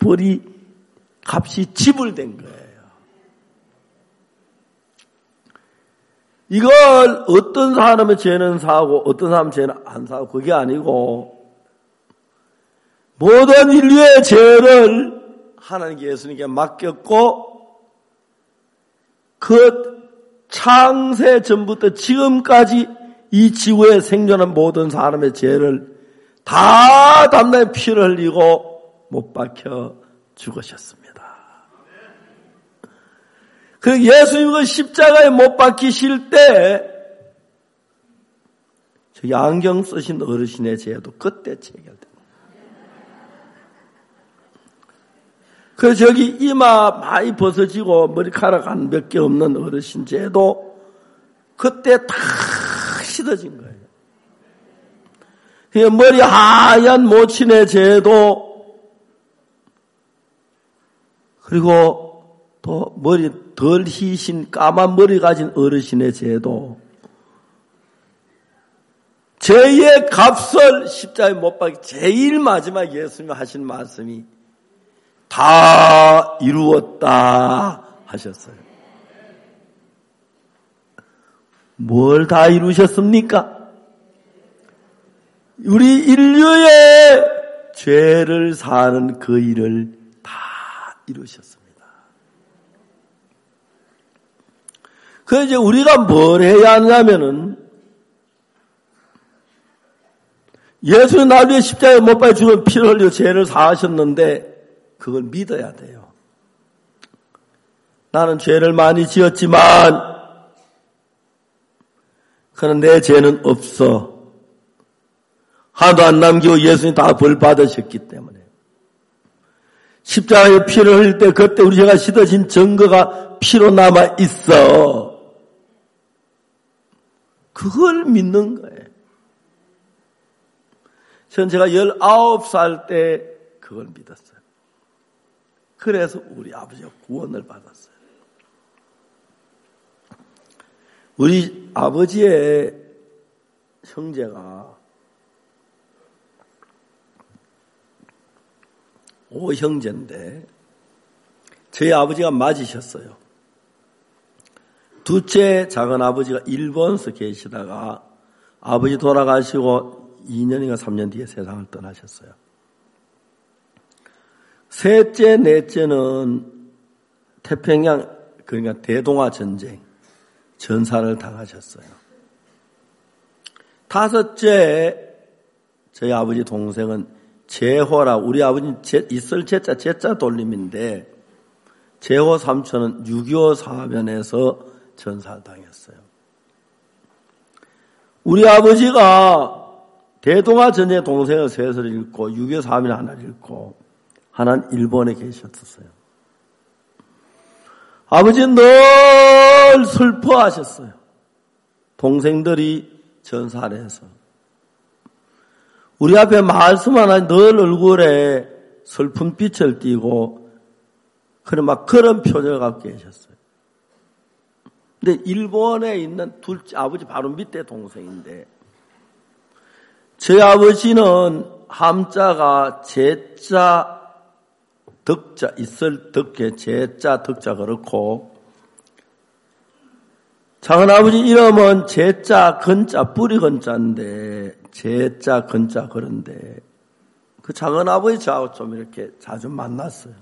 벌이 값이 지불된 거예요. 이걸 어떤 사람은 죄는 사고 어떤 사람은 죄는 안 사고 그게 아니고 모든 인류의 죄를 하나님께 예수님께 맡겼고 그 창세 전부터 지금까지 이 지구에 생존한 모든 사람의 죄를 다 담당해 피를 흘리고 못 박혀 죽으셨습니다. 그 예수님은 십자가에 못 박히실 때 저기 안경 쓰신 어르신의 죄도 그때 체결됩니다. 그 저기 이마 많이 벗어지고 머리카락 한 몇 개 없는 어르신 죄도 그때 다 씻어진 거예요. 머리 하얀 모친의 죄도 그리고 또 머리 덜 희신 까만 머리 가진 어르신의 죄도 죄의 값을 십자가에 못 박히 제일 마지막 예수님이 하신 말씀이 다 이루었다 하셨어요. 뭘 다 이루셨습니까? 우리 인류의 죄를 사는 그 일을 다 이루셨습니다. 그래서 이제 우리가 뭘 해야 하냐면은 예수는 날 위해 십자가에 못 박혀 죽은 피를 흘려 죄를 사하셨는데 그걸 믿어야 돼요. 나는 죄를 많이 지었지만 그러나 내 죄는 없어. 하나도 안 남기고 예수님 다 벌 받으셨기 때문에 십자가에 피를 흘릴 때 그때 우리 죄가 씻어진 증거가 피로 남아 있어. 그걸 믿는 거예요. 전 제가 열아홉 살 때 그걸 믿었어요. 그래서 우리 아버지가 구원을 받았어요. 우리 아버지의 형제가 오형제인데 저희 아버지가 맞으셨어요. 둘째 작은 아버지가 일본에서 계시다가 아버지 돌아가시고 이 년인가 삼 년 뒤에 세상을 떠나셨어요. 셋째, 넷째는 태평양, 그러니까 대동아 전쟁, 전사를 당하셨어요. 다섯째, 저희 아버지 동생은 제호라, 우리 아버지 있을 제자, 제자 돌림인데, 제호 삼촌은 육이오 사변에서 전사를 당했어요. 우리 아버지가 대동아 전쟁 동생을 셋을 잃고, 육이오 사변 하나를 잃고, 하나는 일본에 계셨었어요. 아버지는 늘 슬퍼하셨어요. 동생들이 전사를 해서. 우리 앞에 말씀 하나 늘 얼굴에 슬픈 빛을 띠고 그런 막 그런 표정을 갖고 계셨어요. 근데 일본에 있는 둘째 아버지 바로 밑에 동생인데 제 아버지는 함자가 제자 덕자 있을 덕에 제자 덕자 그렇고 작은아버지 이름은 제자 건자 뿌리 건자인데 제자 건자 그런데 그 작은아버지 저하고 좀 이렇게 자주 만났어요.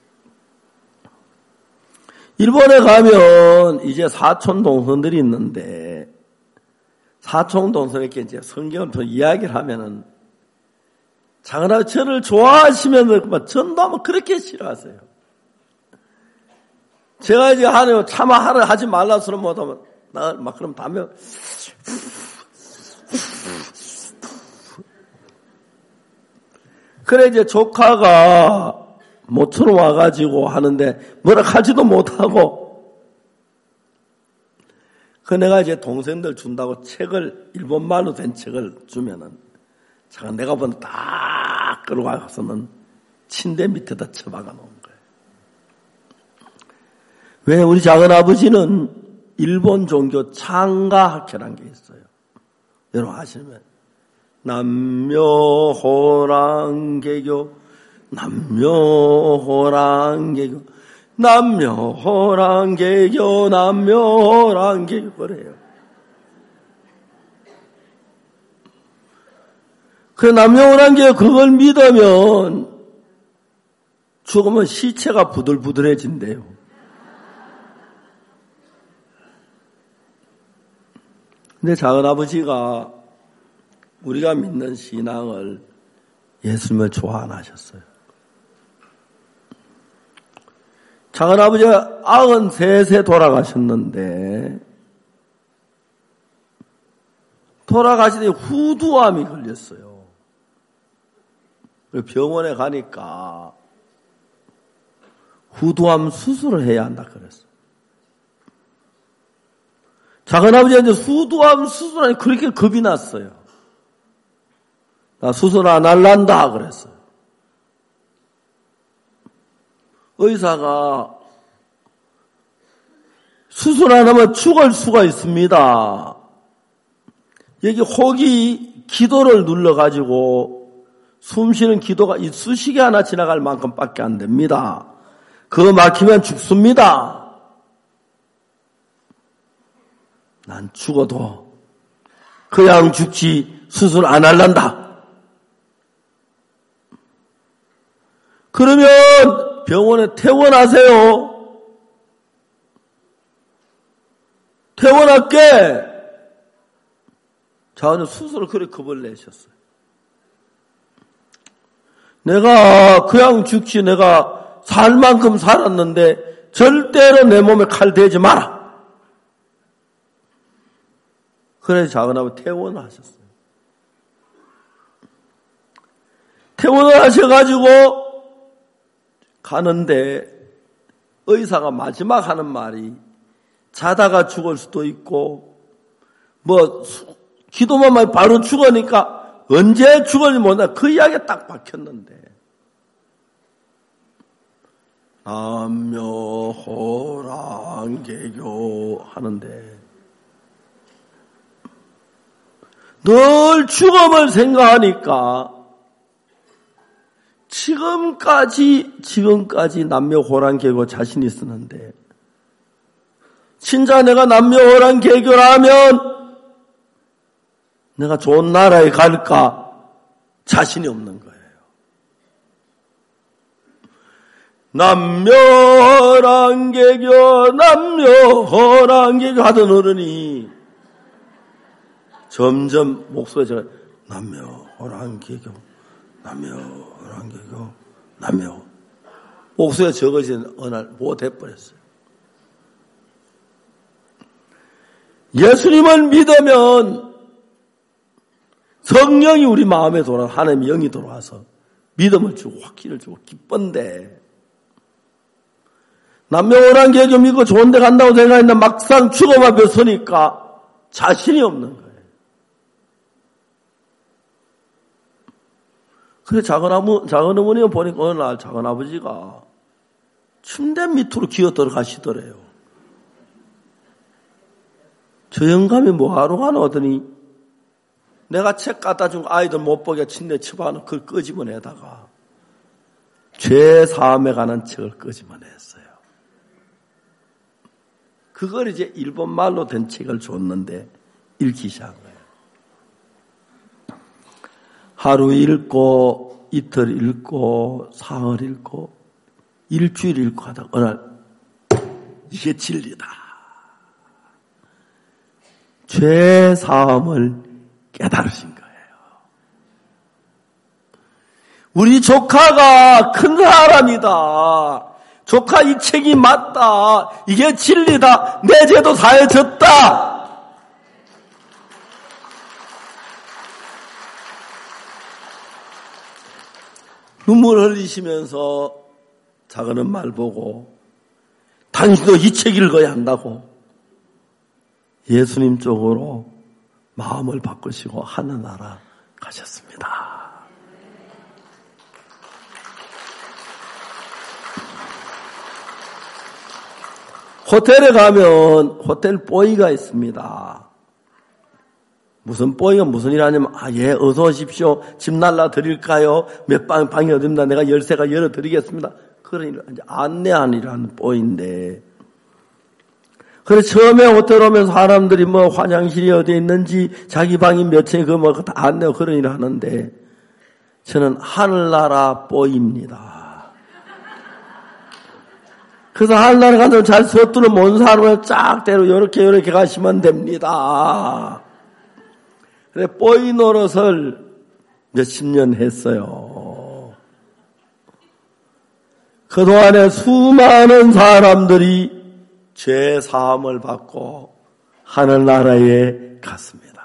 일본에 가면 이제 사촌 동생들이 있는데 사촌 동생에게 이제 성경을 더 이야기를 하면은 작은아버지 저를 좋아하시면서 전도 그렇게 싫어하세요. 제가 이제 하는 차마 하라 하지 말라 소리 못하면 나 막 그럼 담배 그래 이제 조카가 모처럼 와가지고 하는데 뭐라 하지도 못하고 그 내가 이제 동생들 준다고 책을 일본말로 된 책을 주면은 제가 내가 본 딱 끌고 가서는 침대 밑에다 처박아 놓은 거예요. 왜 우리 작은아버지는 일본 종교 창가학회라는 게 있어요. 여러분 아시면 남묘호랑개교 남묘호랑개교, 남묘호랑개교, 남묘호랑개교 그래요. 그 남묘호랑개교 그걸 믿으면 죽으면 시체가 부들부들해진대요. 근데 작은아버지가 우리가 믿는 신앙을 예수님을 좋아 안 하셨어요. 작은아버지가 아흔세 세 돌아가셨는데 돌아가시더니 후두암이 걸렸어요. 병원에 가니까 후두암 수술을 해야 한다 그랬어요. 작은아버지가 이제 후두암 수술하니 그렇게 겁이 났어요. 나 수술 안 할란다 그랬어요. 의사가 수술 안 하면 죽을 수가 있습니다. 여기 혹이 기도를 눌러가지고 숨쉬는 기도가 이 수식이 하나 지나갈 만큼밖에 안 됩니다. 그거 막히면 죽습니다. 난 죽어도 그냥 죽지 수술 안 할란다. 그러면 병원에 퇴원하세요. 퇴원할게. 자는 수술을 그렇게 겁을 내셨어요. 내가 그냥 죽지 내가 살 만큼 살았는데 절대로 내 몸에 칼 대지 마라. 그래서 작은아버지 퇴원을 하셨어요. 퇴원을 하셔가지고 가는데 의사가 마지막 하는 말이 자다가 죽을 수도 있고 뭐 기도만 많이 바로 죽으니까 언제 죽을지 몰라. 그 이야기가 딱 박혔는데 남묘호랑개교 하는데 늘 죽음을 생각하니까 지금까지 지금까지 남묘호랑개교 자신이 있었는데 진짜 내가 남묘호랑개교라면 내가 좋은 나라에 갈까 자신이 없는 거예요. 남묘호랑개교 남묘호랑개교 하던 어른이 점점 목소리가 남묘호랑개교 남묘호랑개교 남묘 목소리가 적어지는 어느 날 못해버렸어요. 예수님을 믿으면 성령이 우리 마음에 돌아 하나님의 영이 돌아와서 믿음을 주고 확신을 주고 기쁜데 남묘호랑개교 믿고 좋은 데 간다고 생각했는데 막상 죽음 앞에 서니까 자신이 없는 거예요. 그래 작은 아무 작은 어머니가 보니까 어느 날 작은 아버지가 침대 밑으로 기어 들어가시더래요. 저 영감이 뭐하러 가나 하더니 내가 책 갖다 준 아이들 못 보게 침대 치바는 그걸 끄집어내다가 죄 사함에 관한 책을 끄집어냈어요. 그걸 이제 일본 말로 된 책을 줬는데 읽기 시작한 거예요. 하루 읽고 이틀 읽고 사흘 읽고 일주일 읽고 하다가 어느 날 이게 진리다. 죄 사함을 깨달으신 거예요. 우리 조카가 큰 사람이다. 조카 이 책이 맞다. 이게 진리다. 내 죄도 사해졌다. 눈물 흘리시면서 작은 말 보고 당신도 이 책 읽어야 한다고 예수님 쪽으로 마음을 바꾸시고 하늘나라 가셨습니다. 호텔에 가면 호텔 보이가 있습니다. 무슨 뽀이가 무슨 일 하냐면, 아, 예, 어서 오십시오. 집 날라 드릴까요? 몇 방, 방이 어딥니다. 내가 열쇠가 열어 드리겠습니다. 그런 일, 안내하니라는 뽀인데. 그래서 처음에 호텔 오면 사람들이 뭐 화장실이 어디에 있는지, 자기 방이 몇 층에 그 뭐 다 안내하고 그런 일을 하는데, 저는 하늘나라 뽀입니다. 그래서 하늘나라 가서 잘 서투른 먼 사람을 쫙 대로 요렇게 요렇게 가시면 됩니다. 그래, 뽀이 노릇을 몇십 년 했어요. 그동안에 수많은 사람들이 죄 사함을 받고 하늘나라에 갔습니다.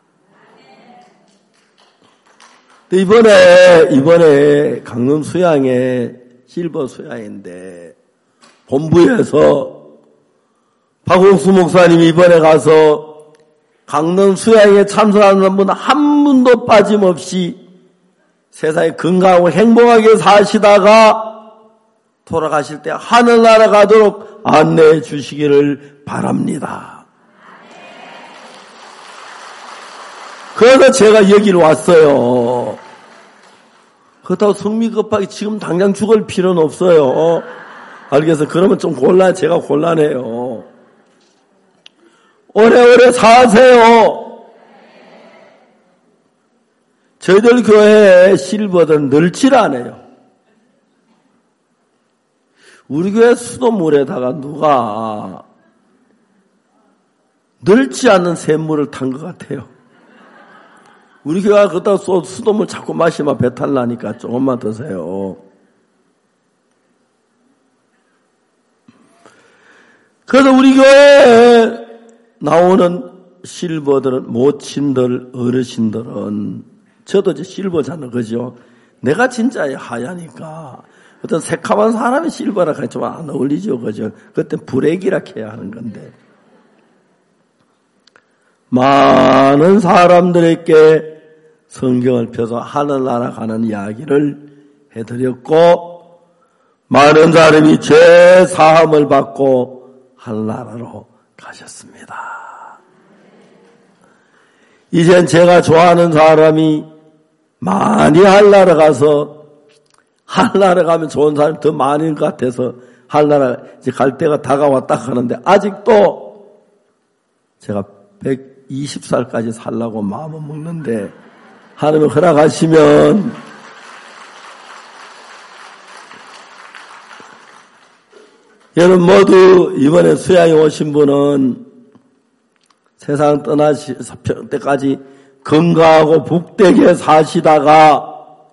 이번에, 이번에 강릉 수양에 실버 수양인데 본부에서 박홍수 목사님이 이번에 가서 강릉 수양에 참석하는 분 한 분도 빠짐없이 세상에 건강하고 행복하게 사시다가 돌아가실 때 하늘나라 가도록 안내해 주시기를 바랍니다. 그래서 제가 여기를 왔어요. 그렇다고 성미 급하게 지금 당장 죽을 필요는 없어요. 알겠어. 그러면 좀 곤란, 제가 곤란해요. 오래오래 사세요. 저희들 교회에 실버들은 늙질 않아요. 우리 교회 수돗물에다가 누가 늙지 않는 샘물을 탄 것 같아요. 우리 교회가 그렇다고 수돗물 자꾸 마시면 배탈 나니까 조금만 드세요. 그래서 우리 교회에 나오는 실버들은, 모친들, 어르신들은, 저도 이제 실버잖아, 그죠? 내가 진짜 하얘니까, 어떤 새카만 사람이 실버라 하면 좀 안 어울리죠, 그죠? 그때 브레이크라 해야 하는 건데. 많은 사람들에게 성경을 펴서 하늘나라 가는 이야기를 해드렸고, 많은 사람이 죄 사함을 받고 하늘나라로 가셨습니다. 이젠 제가 좋아하는 사람이 많이 하늘나라 가서, 하늘나라 가면 좋은 사람이 더 많은 것 같아서 하늘나라 이제 갈 때가 다가왔다 하는데, 아직도 제가 백이십 살까지 살라고 마음을 먹는데 하나님 허락하시면 여러분 모두 이번에 수양에 오신 분은 세상 떠나실 때까지 건강하고 복되게 사시다가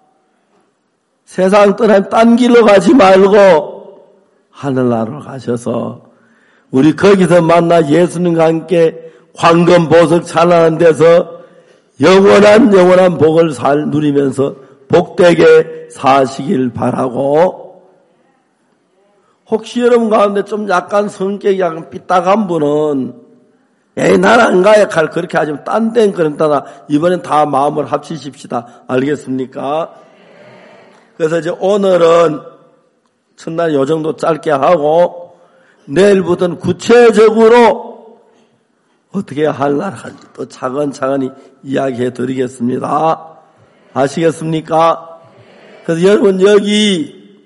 세상 떠나면 딴 길로 가지 말고 하늘나라로 가셔서 우리 거기서 만나 예수님과 함께 황금 보석 찬란한 데서 영원한 영원한 복을 살 누리면서 복되게 사시길 바라고, 혹시 여러분 가운데 좀 약간 성격이 약간 삐딱한 분은 에이 난 안 가야 갈 그렇게 하지만 딴 데는 그런다, 이번엔 다 마음을 합치십시다. 알겠습니까? 그래서 이제 오늘은 첫날 요 정도 짧게 하고 내일부터는 구체적으로 어떻게 하려나 또 차근차근히 이야기해 드리겠습니다. 아시겠습니까? 그래서 여러분 여기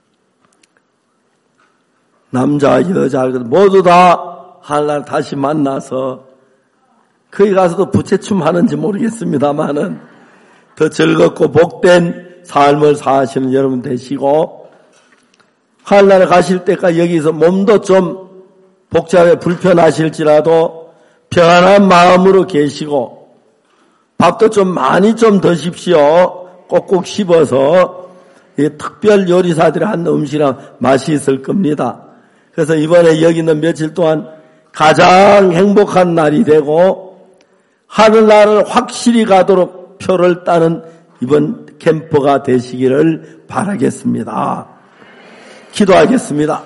남자 여자 모두 다 하늘날 다시 만나서 거기 가서도 부채춤 하는지 모르겠습니다만은 더 즐겁고 복된 삶을 사시는 여러분 되시고, 하늘나라 가실 때까지 여기서 몸도 좀 복잡해 불편하실지라도 편안한 마음으로 계시고, 밥도 좀 많이 좀 드십시오. 꼭꼭 씹어서. 특별 요리사들이 한 음식이랑 맛이 있을 겁니다. 그래서 이번에 여기는 며칠 동안 가장 행복한 날이 되고 하늘나라를 확실히 가도록 표를 따는 이번 캠프가 되시기를 바라겠습니다. 기도하겠습니다.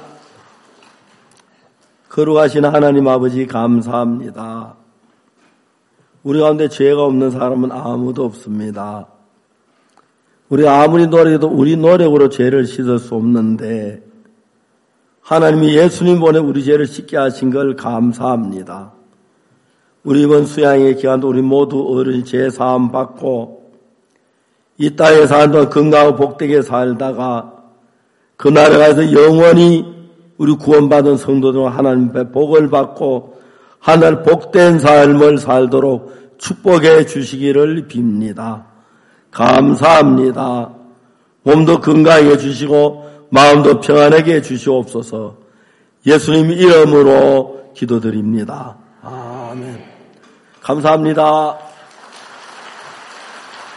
거룩하신 하나님 아버지 감사합니다. 우리 가운데 죄가 없는 사람은 아무도 없습니다. 우리 아무리 노력해도 우리 노력으로 죄를 씻을 수 없는데 하나님이 예수님 보내 우리 죄를 씻게 하신 걸 감사합니다. 우리 이번 수양의 기간도 우리 모두 어른이 제사함 받고 이 땅에 사는 동안 건강하고 복되게 살다가 그날에 가서 영원히 우리 구원받은 성도들 하나님의 복을 받고 하늘 복된 삶을 살도록 축복해 주시기를 빕니다. 감사합니다. 몸도 건강하게 해주시고 마음도 평안하게 해주시옵소서. 예수님 이름으로 기도드립니다. 아멘. 감사합니다.